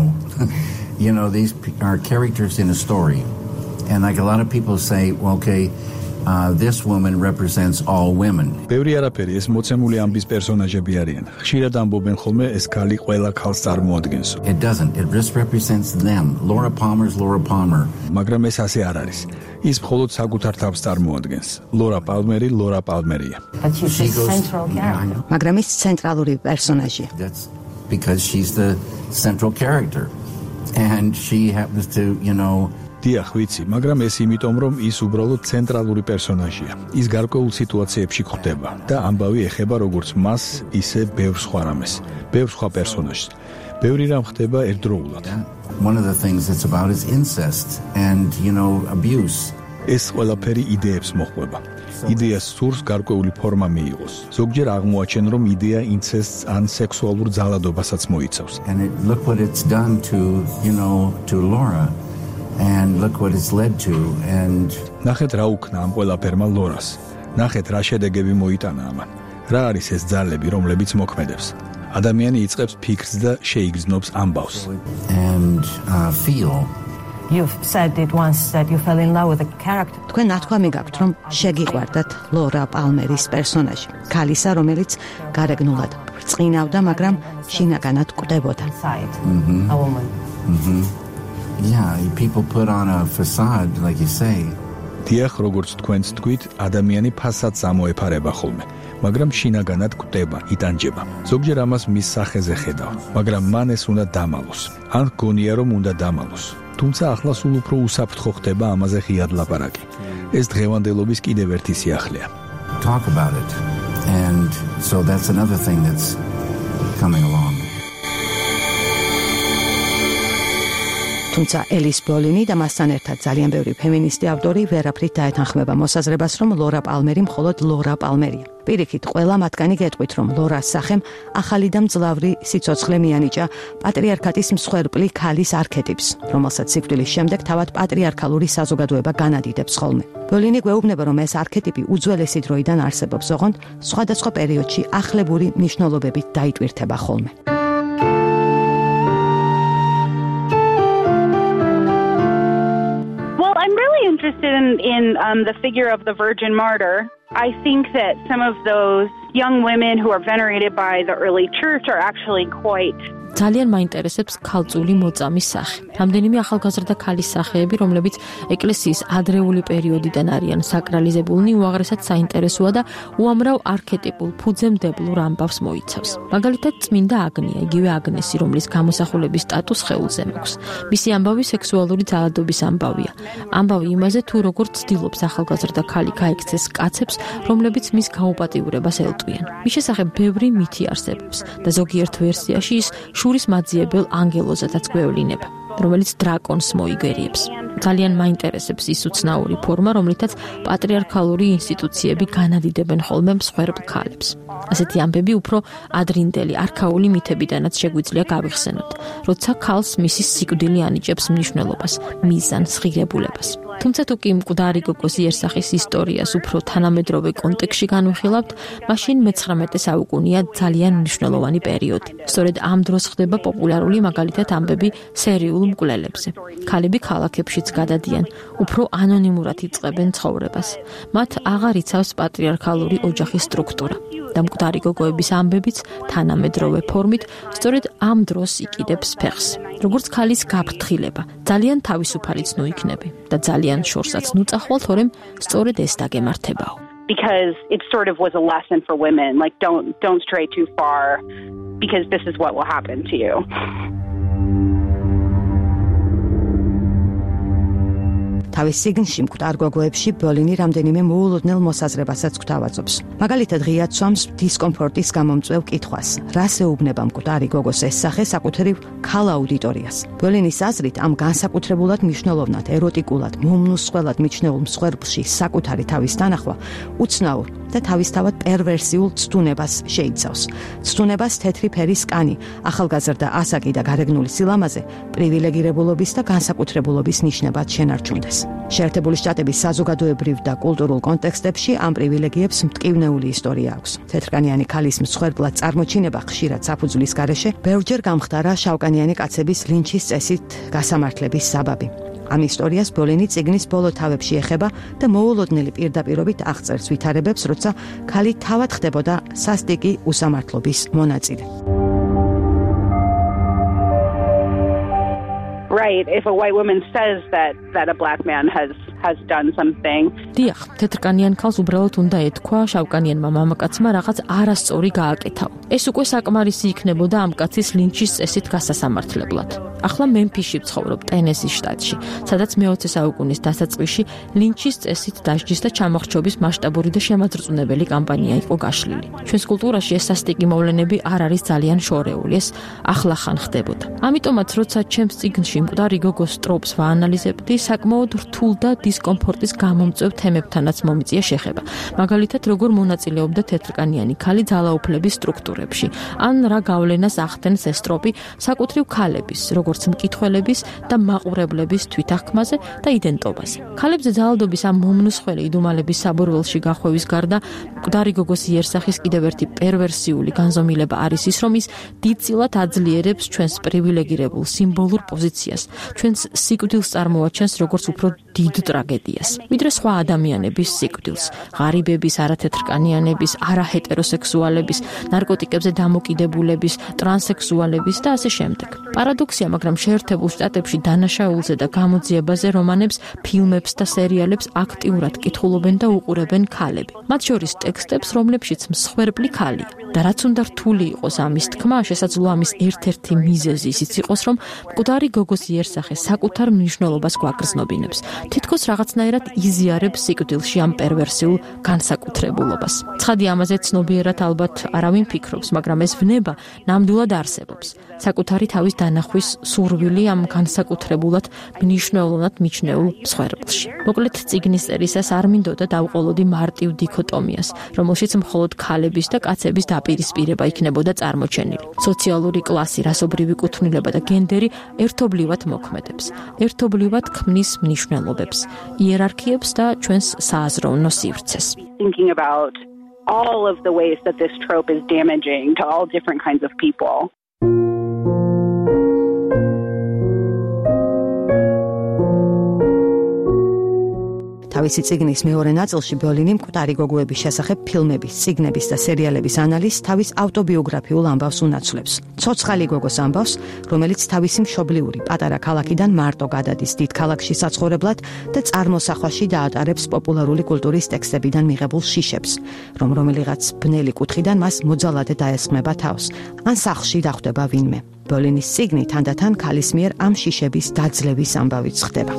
You know, these p- are characters in a story. And like a lot of people say, well, okay, uh, this woman represents all women. ბევრი არაფერი, ეს მოცემული ამბის პერსონაჟები არიან. ხშირად ამბობენ ხოლმე ეს ქალი ყველა ქალს წარმოადგენს. It doesn't. It just represents them. Laura Palmer's Laura Palmer. მაგრამ ეს ასე არ არის. ის მხოლოდ საკუთარ თავს წარმოადგენს. ლორა პალმერი, ლორა პალმერია. But she's She the goes- central Yeah, I character. know. მაგრამ ის ცენტრალური პერსონაჟია. That's because she's the central character. And she happens to, you know, დიახ, ვიცი, მაგრამ ეს იმიტომ, რომ ის უბრალოდ ცენტრალური პერსონაჟია. ის გარკვეულ სიტუაციებში გვხვდება და ამბავი ეხება როგორც მას, ისე ბევრ სხვა რამეს, ბევრ სხვა პერსონაჟს. ბევრი რამ ხდება ერთდროულად. one of the things it's about is incest and, you know, abuse. ეს ყველაფერი იდეებს მოჰყვება. იდეას სურს გარკვეული ფორმა მიიღოს. ზოგჯერ აღმოაჩენ, რომ იდეა ინცესტს ან სექსუალურ ძალადობასაც მოიცავს. And it, look what it's done to, you know, to Laura. And look what it's led to. And ნახეთ რა უქნა ამ ყველაფერმა ლორას. ნახეთ რა შედეგები მოიტანა ამან. რა არის ეს ძალები, რომლებიც მოქმედებს? ადამიანი იწყებს ფიქრს და შეიგრძნობს ამბავს. and uh, feel. You've said it once that you fell in love with the character. თქვენ ნათქვამი გაქვთ, რომ შეგიყვარდათ ლორა პალმერის პერსონაჟი, ქალისა, რომელიც გარეგნულად ბრწყინავდა, მაგრამ შინაგანად კვდებოდა. Inside, a woman. Yeah, people put on a facade, like you say. დიახ, როგორც თქვენც თქვით, ადამიანი ფასადს ამოეფარება ხოლმე. მაგრამ შინაგანად კვდება, იტანჯება. ზოგჯერ ამას მის სახეზე ხედავ, მაგრამ მან ეს უნდა დამალოს. ან გონია რომ უნდა დამალოს. თუმცა ახლა სულ უფრო უსაფრთხო ხდება ამაზე ღიად ლაპარაკი. ეს დღევანდელობის კიდევ ერთი სიახლეა. Talk about it. And so that's another thing that's coming along. თუმცა ელის ბოლინი და მასთან ერთად ძალიან ბევრი ფემინისტი ავტორი ვერაფრით დაეთანხმება მოსაზრებას, რომ ლორა პალმერი მხოლოდ ლორა პალმერია. პირიქით, ყველა მათგანი გეტყვით, რომ ლორას სახემ ახალი და მძლავრი სიცოცხლე მიანიჭა პატრიარქატის მსხვერპლი ქალის არქეტიპს, რომელსაც სიკვდილის შემდეგ თავად პატრიარქალური საზოგადოება განადიდებს ხოლმე. ბოლინი გვეუბნება, რომ ეს არქეტიპი უძველესი დროიდან არსებობს, ოღონდ სხვადასხვა პერიოდში ახლებური მნიშვნელობებით დაიტვირთება ხოლმე. I'm really interested in, in um, the figure of the Virgin Martyr. I think that some of those young women who are venerated by the early church are actually quite ძალიან მაინტერესებს ქალწული მოწამის სახე. რამდენიმე ახალგაზრდა ქალის სახეები, რომლებიც ეკლესიის ადრეული პერიოდიდან არიან საკრალიზებულნი, უაღრესად საინტერესოა და უამრავ არქეტიპულ ფუძემდებლურ ამბავს მოიცავს. მაგალითად, წმინდა აგნია, იგივე აგნესი, რომლის გამოსახულების სტატუს სხეულზე მაქვს. მისი ამბავი სექსუალური ძალადობის ამბავია. ამბავი იმაზე, თუ როგორ ცდილობს ახალგაზრდა ქალი გაექცეს კაცებს, რომლებიც მის გაუპატიურებას ელტვიან. მის შესახებ ბევრი მითი არსებობს და ზოგიერთ ვერსიაში ის შურის მაძიებელ ანგელოზადაც გვევლინება, რომელიც დრაკონს მოიგერიებს. ძალიან მაინტერესებს ის უცნაური ფორმა, რომლითაც პატრიარქალური ინსტიტუციები განადიდებენ ხოლმე მსხვერპლ ქალებს. ასეთი ამბები უფრო ადრინდელი არქაული მითებიდანაც შეგვიძლია გავიხსენოთ, როცა ქალს მისი სიკვდილი ანიჭებს მნიშვნელობას, მიზანს, ღირებულებას. თუმცა თუ კი მკვდარი გოგოს იერსახის ისტორიას უფრო თანამედროვე კონტექსტში განვიხილავთ, მაშინ მეცხრამეტე საუკუნეა ძალიან მნიშვნელოვანი პერიოდი. სწორედ ამ დროს ხდება პოპულარული მაგალითად ამბები სერიულ მკვლელებზე. ქალები ქალაქებშიც გადადიან, უფრო ანონიმურად იწყებენ ცხოვრებას. მათ აღარ იცავს პატრიარქალური ოჯახის სტრუქტურა. და მკვდარი გოგოების ამბებიც თანამედროვე ფორმით სწორედ ამ დროს იკიდებს ფეხს. როგორც ქალის გაფრთხილება, ძალიან თავისუფალიც ნუ იქნები და ძალიან შორსაც ნუ წახვალ, თორემ სწორედ ეს დაგემართებაო. Because it sort of was a lesson for women, like don't don't stray too far because this is what will happen to you. თავის სიგნში მკვდარ გოგოებში ბოლინი რამდენიმე მოულოდნელ მოსაზრებასაც გვთავაზობს. მაგალითად, ღიად სვამს დისკომფორტის გამომწვევ კითხვას. რას ეუბნება მკვდარი გოგოს ეს სახე საკუთრივ ქალ აუდიტორიას? ბოლინის აზრით, ამ განსაკუთრებულად მნიშვნელოვნად, ეროტიკულად, მომნუსხველად მიჩნეულ მსხვერპლში საკუთარი თავის დანახვა უცნაურ და თავისთავად პერვერსიულ ცდუნებას შეიცავს. ცდუნებას თეთრი ფერის კანი, ახალგაზრდა ასაკი და გარეგნული სილამაზე პრივილეგირებულობის და განსაკუთრებულობის ნიშნებად შენარჩუნდეს. შეერთებული შტატების საზოგადოებრივ და კულტურულ კონტექსტებში ამ პრივილეგიებს მტკივნეული ისტორია აქვს. თეთრკანიანი ქალის მსხვერპლად წარმოჩინება ხშირად საფუძვლის გარეშე ბევრჯერ გამხდარა შავკანიანი კაცების ლინჩის წესით გასამართლების საბაბი. ამ ისტორიას ბოლინი წიგნის ბოლო თავებში ეხება და მოულოდნელი პირდაპირობით აღწერს ვითარებებს, როცა ქალი თავად ხდებოდა სასტიკი უსამართლობის მონაწილე. Right, if a white woman says that that a black man has has done something. დიახ, თეთრკანიან ქალს უბრალოდ უნდა ეთქვა შავკანიანმა მამაკაცმა რაღაც არასწორი გააკეთაო. ეს უკვე საკმარისი იქნებოდა ამ კაცის ლინჩის წესით გასასამართლებლად. ახლა მემფისში ვცხოვრობ, ტენესის შტატში, სადაც მეოცე საუკუნის დასაწყისში ლინჩის წესით დასჯის და ჩამოხრჩობის მასშტაბური და შემაძრწუნებელი კამპანია იყო გაშლილი. ჩვენს კულტურაში ეს სასტიკი მოვლენები არ არის ძალიან შორეული, ეს ახლახან ხდებოდა. ამიტომაც, როცა ჩემს წიგნში მკვდარი გოგოს ტროპს ვაანალიზებდი, საკმაოდ რთულ და დისკომფორტის გამომწვევ თემებთანაც მომიწია შეხება. მაგალითად, როგორ მონაწილეობდა თეთრკანიანი ქალი ძალაუფლების სტრუქტურებში, ან რა გავლენას ახდენს ეს ტროპი საკუთრივ ქალების, როგორც მკითხველების და მაყურებლების თვითახქმაზე და იდენტობაზე. ქალებზე ძალადობის ამ მომნუსხველი იდუმალების საბურველში გახვევის გარდა, მკვდარი გოგოს იერსახის კიდევ ერთი პერვერსიული განზომილება არის ის, რომ ის დიდწილად აძლიერებს ჩვენს პრივილეგირებულ სიმბოლურ პოზიციას, ჩვენს სიკვდილს წარმოაჩენს როგორც უფრო დიდ ტრაგედიას, ვიდრე სხვა ადამიანების სიკვდილს, ღარიბების, არათეთრკანიანების, არაჰეტეროსექსუალების, ნარკოტიკებზე დამოკიდებულების, ტრანსექსუალების და ასე შემდეგ. პარადოქსია, მაგრამ შეერთებულ შტატებში დანაშაულზე და გამოძიებაზე რომანებს, ფილმებს და სერიალებს აქტიურად კითხულობენ და უყურებენ ქალები. მათ შორის ტექსტებს, რომლებშიც მსხვერპლი ქალია. და რაც უნდა რთული იყოს ამის თქმა, შესაძლოა ამის ერთ-ერთი მიზეზი ისიც იყოს, რომ მკვდარი გოგოს იერსახე საკუთარ მნიშვნელობას გვაგრძნობინებს. თითქოს რაღაცნაირად იზიარებს სიკვდილში ამ პერვერსიულ განსაკუთრებულობას. ცხადი ამაზე ცნობიერად ალბათ არავინ ფიქრობს, მაგრამ ეს ვნება ნამდვილად არსებობს. საკუთარი თავის დანახვის სურვილი ამ განსაკუთრებულად მნიშვნელოვნად მიჩნეულ მსხვერპლში. მოკლედ, წიგნის წერისას არ მინდოდა დავყოლოდი მარტივ დიქოტომიას, რომელშიც მხოლოდ ქალების და კაცების დაპირისპირება იქნებოდა წარმოჩენილი. სოციალური კლასი, რასობრივი კუთვნილება და გენდერი ერთობლივად მოქმედებს, ერთობლივად ქმნის მნიშვნელობებს, იერარქიებს და ჩვენს სააზროვნო სივრცეს. Thinking about all of the ways that this trope is damaging to all different kinds of people. თავისი წიგნის მეორე ნაწილში ბოლინი მკვდარი გოგოების შესახებ ფილმების, წიგნების და სერიალების ანალიზს თავის ავტობიოგრაფიულ ამბავს უნაცვლებს. ცოცხალი გოგოს ამბავს, რომელიც თავისი მშობლიური პატარა ქალაქიდან მარტო გადადის დიდ ქალაქში საცხოვრებლად და წარმოსახვაში დაატარებს პოპულარული კულტურის ტექსტებიდან მიღებულ შიშებს, რომ რომელიღაც ბნელი კუთხიდან მას მოძალადე დაესხმება თავს, ან სახლში დახვდება ვინმე. ბოლინის წიგნი თანდათან ქალის მიერ ამ შიშების დაძლევის ამბავიც ხდება.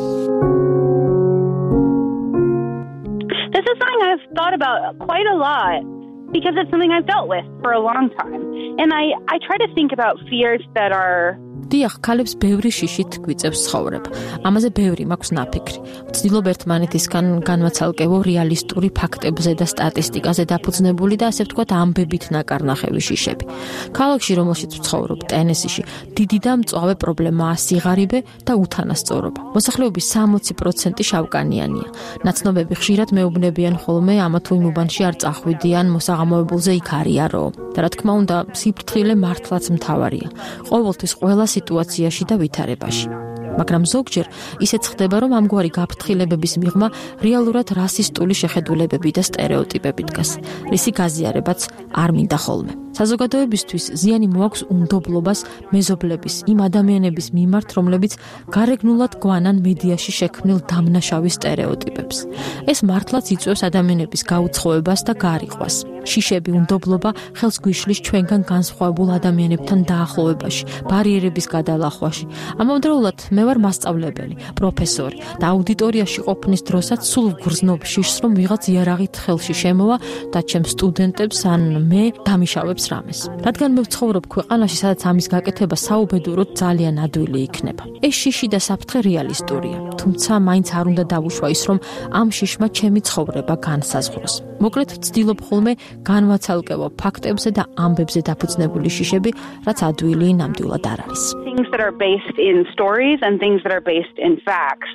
I've thought about quite a lot because it's something I've dealt with for a long time. And I, I try to think about fears that are დიახ, ქალებს ბევრი შიშით გვიწევს ცხოვრება. ამაზე ბევრი მაქვს ნაფიქრი. ვცდილობ ერთმანეთისგან განვაცალკევო რეალისტური ფაქტებზე და სტატისტიკაზე დაფუძნებული და ასე ვთქვათ ამბებით ნაკარნახევი შიშები. ქალაქში, რომელშიც ვცხოვრობ, ტენესიში, დიდი და მწვავე პრობლემაა სიღარიბე და უთანასწორობა. მოსახლეობის სამოცი პროცენტი შავკანიანია. ნაცნობები ხშირად მეუბნებიან ხოლმე, ამა თუ იმ უბანში არ წახვიდიან, მოსაღამოებულზე იქ არიარო. და რა თქმა უნდა, სიფრთხილე მართლაც მთავარია. ყოველთვის ყველა სიტუაციაში და ვითარებაში. მაგრამ ზოგჯერ ისეც ხდება, რომ ამგვარი გაფრთხილებების მიღმა რეალურად რასისტული შეხედულებები და სტერეოტიპები დგას, რისი გაზიარებაც არ მინდა ხოლმე. საზოგადოებისთვის ზიანი მოაქვს უნდობლობას მეზობლების, იმ ადამიანების მიმართ, რომლებიც გარეგნულად გვანან მედიაში შექმნილ დამნაშავი სტერეოტიპებს. ეს მართლაც იწვევს ადამიანების გაუცხოებას და გარიყვას. შიშები უნდობლობა ხელს გვიშლის ჩვენგან განსხვავებულ ადამიანებთან დაახლოებაში, ბარიერების გადალახვაში. ამავდროულად მე ვარ მასწავლებელი, პროფესორი და აუდიტორიაში ყოფნის დროსაც სულ ვგრძნობ შიშს, რომ ვიღაც იარაღით ხელში შემოვა და ჩემ სტუდენტებს ან მე დამიშავებს რამეს. რადგან მე ვცხოვრობ ქვეყანაში, სადაც ამის გაკეთება საუბედუროდ ძალიან ადვილი იქნება. ეს შიში და საფრთხე რეალისტურია, თუმცა მაინც არ უნდა დავუშვა ის, რომ ამ შიშმა ჩემი ცხოვრება განსაზღვროს. მოკლედ ვცდილობ ხოლმე განვაცალკევო ფაქტებზე და ამბებზე დაფუძნებული შიშები, რაც ადვილი ნამდვილად არ არის. Things that are based in stories and things that are based in facts.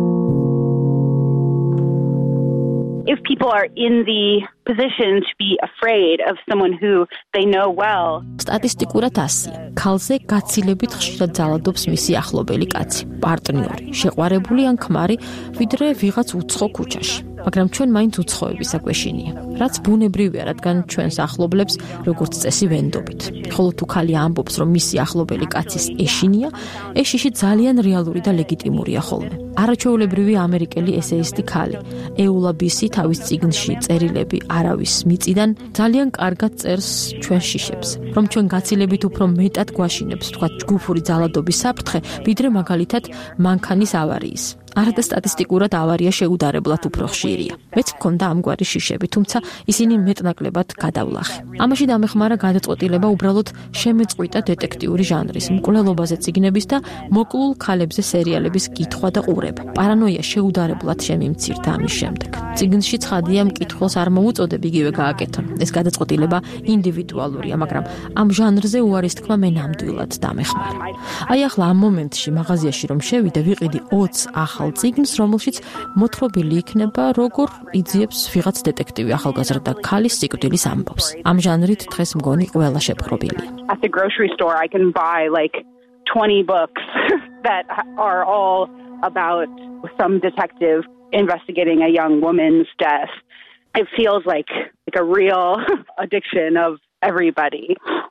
If people are in the position to be afraid of someone who they know well. სტატისტიკურად ასია. ქალზე გაცილებით ხშირად ძალადობს მისი ახლობელი კაცი, პარტნიორი, შეყვარებული ან ქმარი, ვიდრე ვიღაც უცხო ქუჩაში. მაგრამ ჩვენ მაინც უცხოების აკვეშინია. რაც ბუნებრივია, რადგან ჩვენს ახლობლებს როგორც წესი ვენდობით. ხოლო თუ ქალი ამბობს, რომ მისი ახლობელი კაცის ეშინია, ეს შიში ძალიან რეალური და ლეგიტიმურია ხოლმე. არაჩვეულებრივი ამერიკელი ესეისტი ქალი, ეულა ბისი თავის წიგნში წერილები არავის მიწიდან ძალიან კარგად წერს ჩვენ შიშებს, რომ ჩვენ გაცილებით უფრო მეტად გვაშინებს, თქვა ჯგუფური ძალადობის საფრთხე, ვიდრე მაგალითად მანქანის ავარიის. არადა სტატისტიკურად ავარია შეუდარებლად უფრო ხშირია. მეც მქონდა ამგვარი შიშები, თუმცა ისინი მეტნაკლებად გადავლახე. ამაში დამეხმარა გადაწყვეტილება უბრალოდ შემეწყვიტა დეტექტიური ჟანრის, მკვლელობაზე წიგნების და მოკლულ ქალებზე სერიალების კითხვა და ყურება. პარანოია შეუდარებლად შემიმცირდა ამის შემდეგ. წიგნში ცხადია, მკითხველს არ მოუწოდებ იგივე გააკეთონ. ეს გადაწყვეტილება ინდივიდუალურია, მაგრამ ამ ჟანრზე უარის თქმა მე ნამდვილად დამეხმარა. აი ახლა ამ მომენტში მაღაზიაში რომ შევიდე, ვიყიდი ოცს ახალ წიგნს, რომელშიც მოთხრობილი იქნება, როგორ იძიებს ვიღაც დეტექტივი ახალგაზრდა ქალის სიკვდილის ამბავს. ამ ჟანრით დღეს მგონი ყველა შეპყრობილია. At the grocery store I can buy like twenty books that are all about some detective investigating a young woman's death. It feels like like a real addiction of everybody.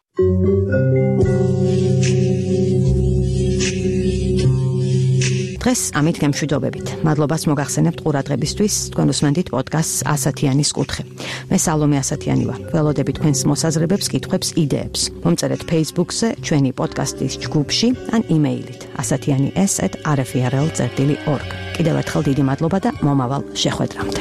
დღეს ამით გემშვიდობებით. მადლობას მოგახსენებთ ყურადღებისთვის. თქვენ უსმენთ პოდკასტს ასათიანის კუთხე. მე სალომე ასათიანი ვარ. ველოდები თქვენს მოსაზრებებს, კითხვებს, იდეებს. მომწერეთ Facebook-ზე, ჩვენი პოდკასტის ჯგუფში ან იმეილით ასათიანი ეს at r f r l dot org. კიდევ ერთხელ დიდი მადლობა და მომავალ შეხვედრამდე.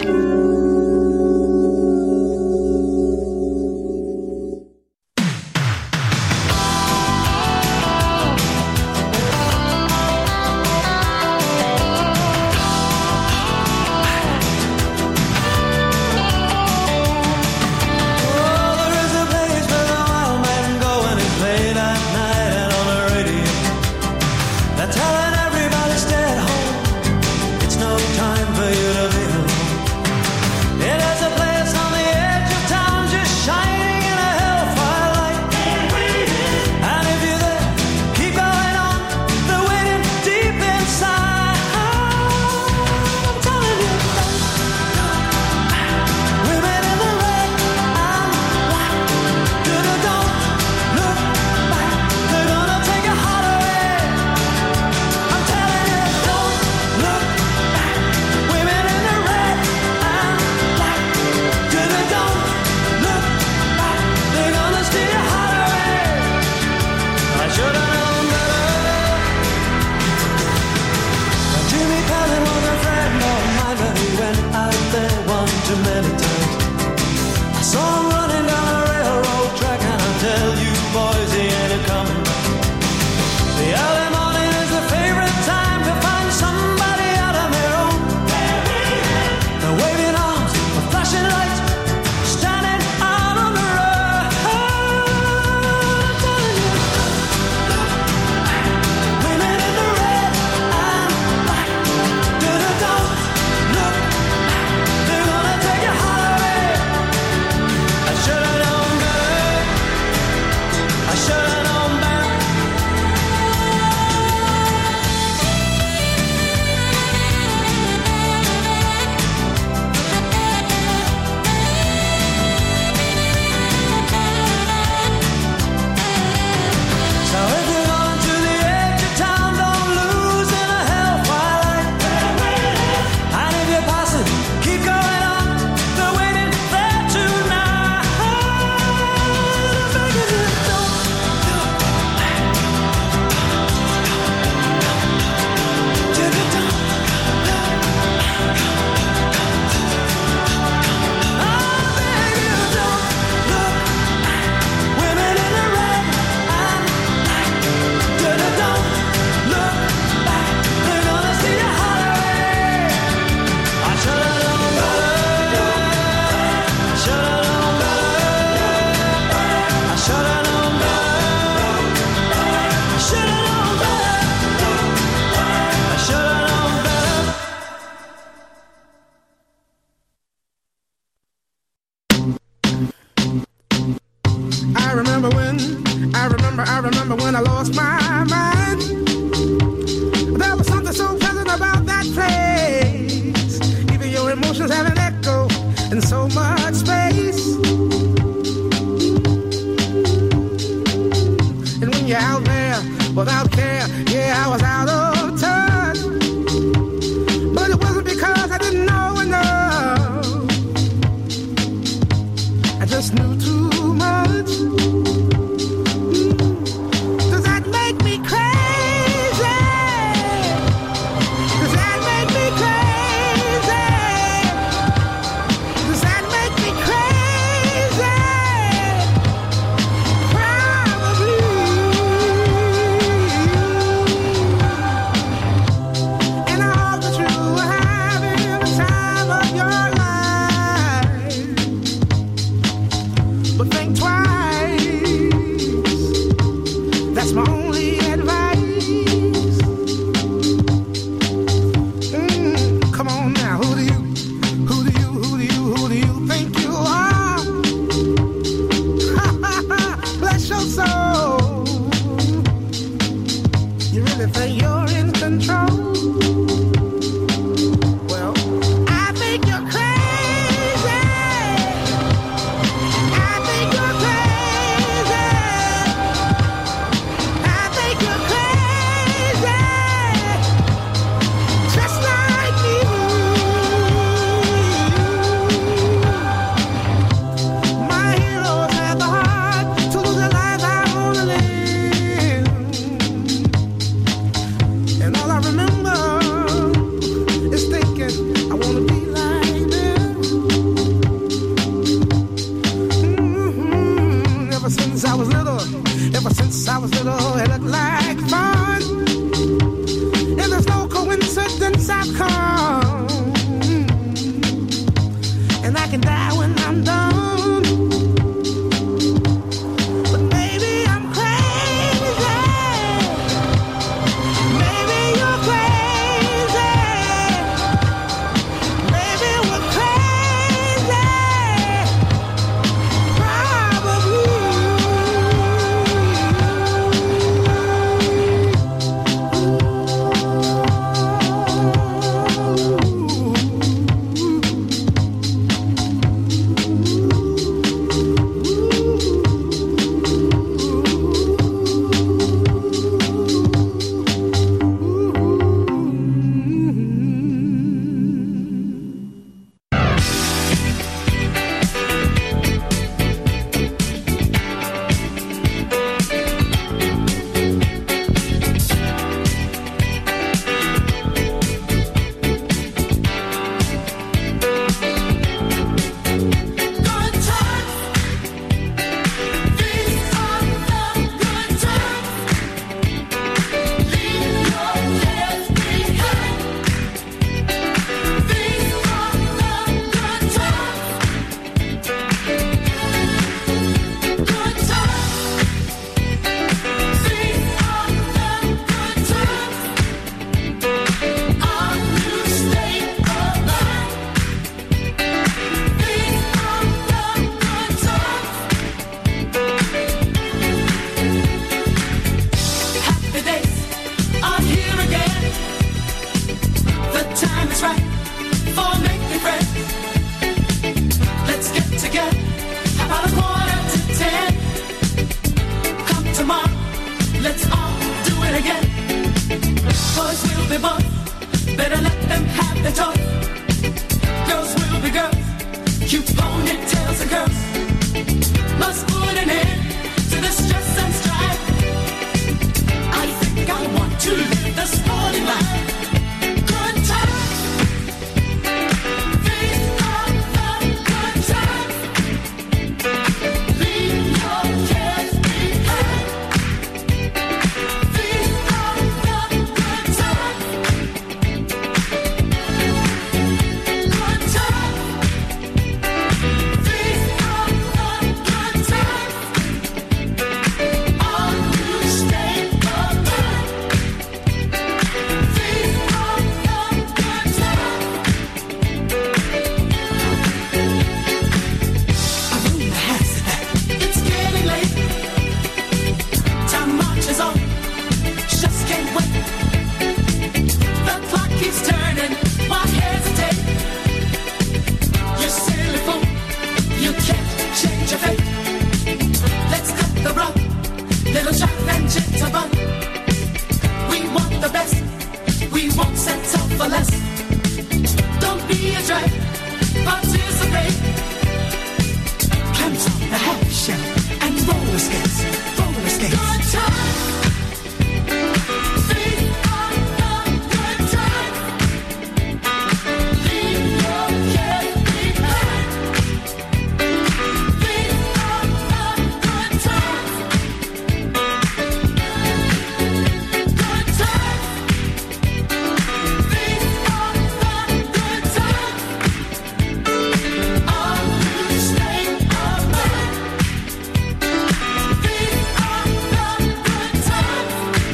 You really think you're in control? Well, try for making friends. Let's get together about a quarter to ten. Come tomorrow, let's all do it again. Boys will be boys, better let them have their toys. Girls will be girls, cute ponytails and curls. Must put an end to the stress and strife. I think I want to live the sporting life. Good times, these are the good times. Leave your cares behind. These are the good times. Good times. These are the good times. All you stay alive. These are the good times. A rumor has it that it's getting late. Time marches on, just can't wait. The clock keeps turning, why hesitate? You silly fool, you can't change your fate. Let's cut the rug, little sharp and jitterbug. We want the best, we won't settle for less. Don't be a drag, participate. Clams on the half shell and roller skates, roller skates. Good times. These are the good times. Leave your cares behind. These are the good times. Good times. These are the good times. All you stay alive. These are the good times.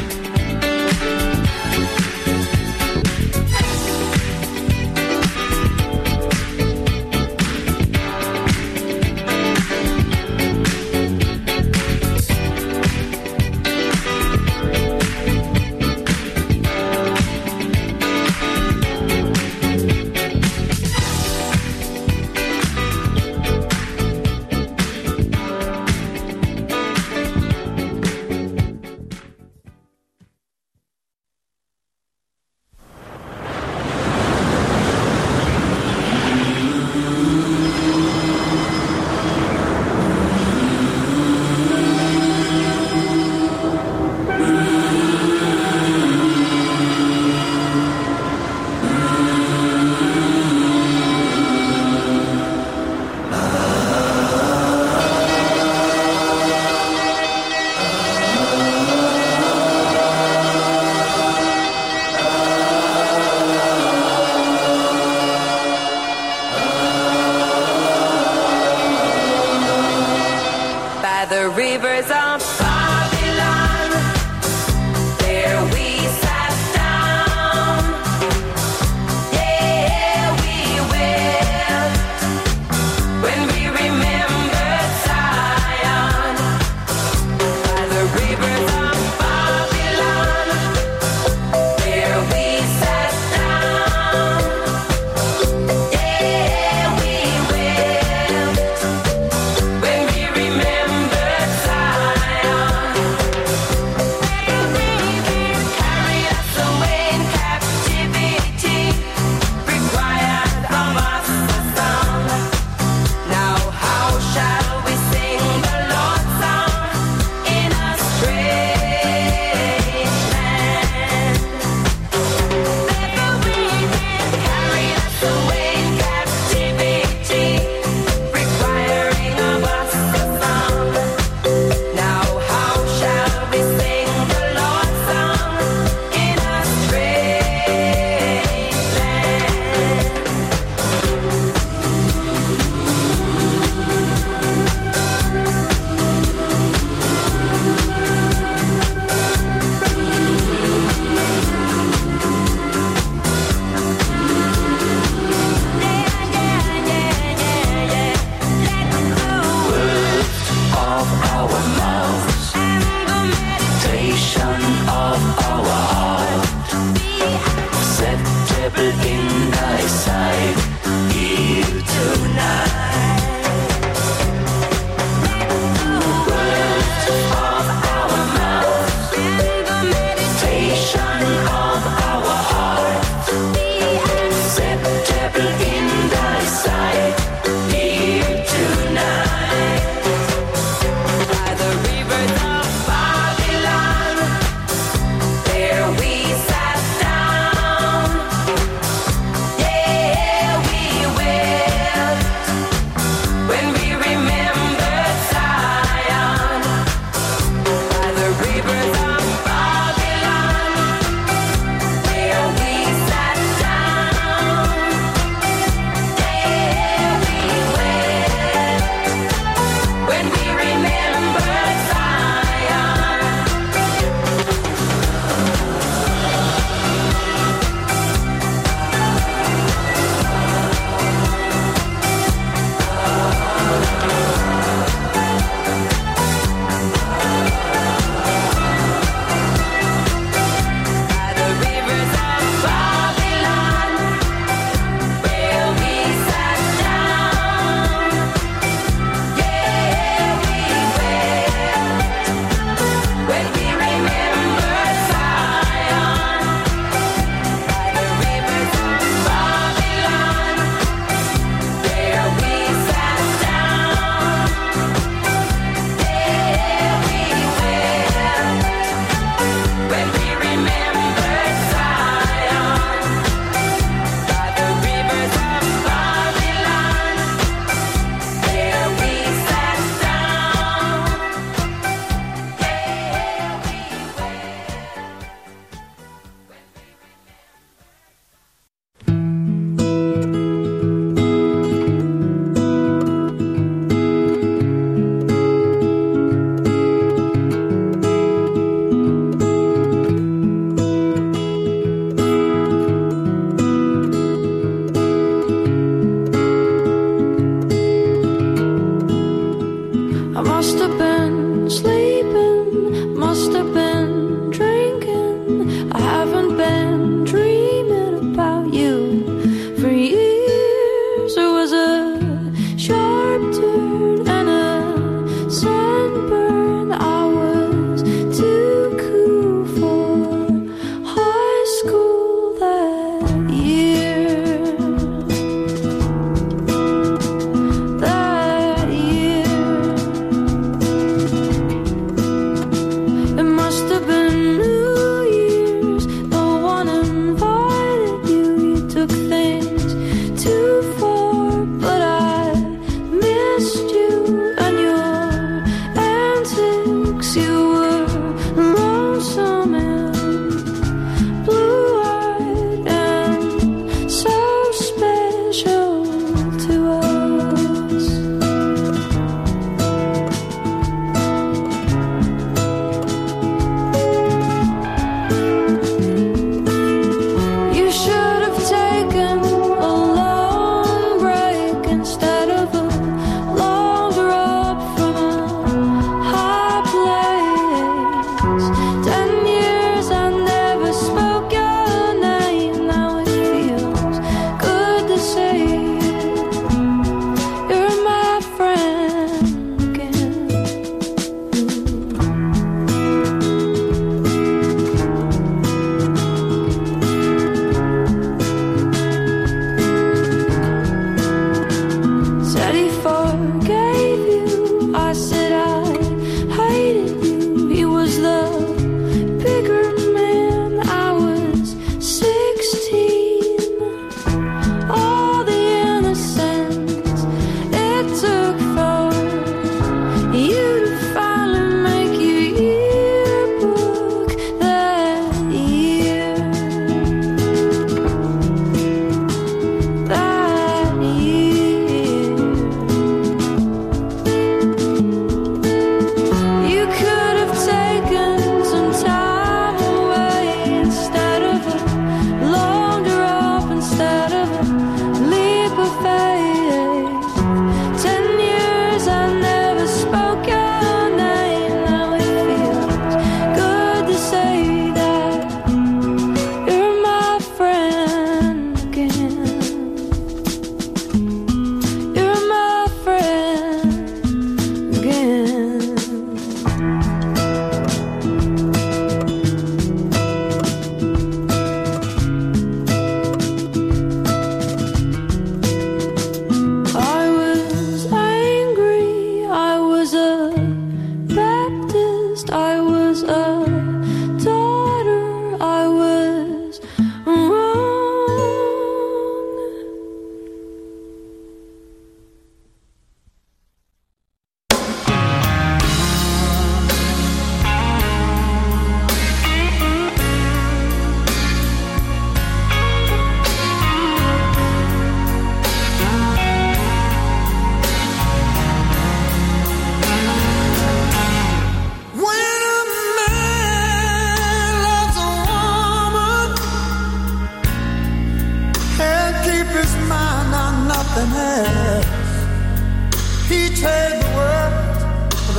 By the rivers of Babylon, there we sat down. Yeah, we will. When we remembered Zion. By the rivers of Babylon, there we sat down. Yeah, we will. When we remembered Zion. Carry us away in captivity, required of us a song. Now how shall we sing the Lord's song in a strange land? Let the wind carry us away in captivity, requiring of us a song. Now how shall we sing the Lord's song in a strange land? Of our mouths, meditation of our heart, acceptable in the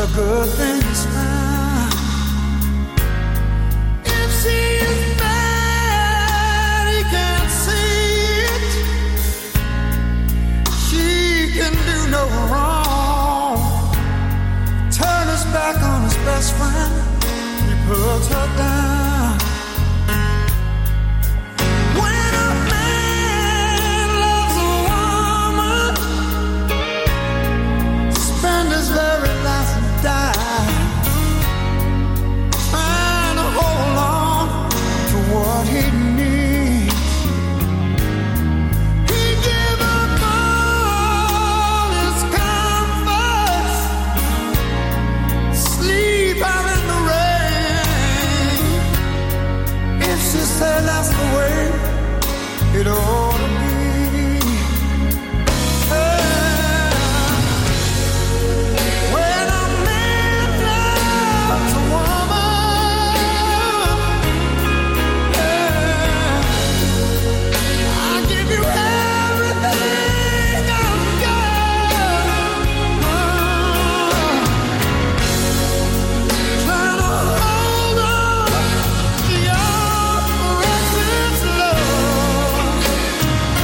a good thing is found. If she is bad, he can't see it. She can do no wrong. Turn his back on his best friend. He puts her down. When a man loves a woman, spend his very last dime trying to hold on to what he needs. He give up all his comforts, sleep out in the rain. If she said that's the way it ought to be. When a man loves a woman, I give you everything I've got. Trying to hold on to your precious love.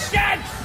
Get!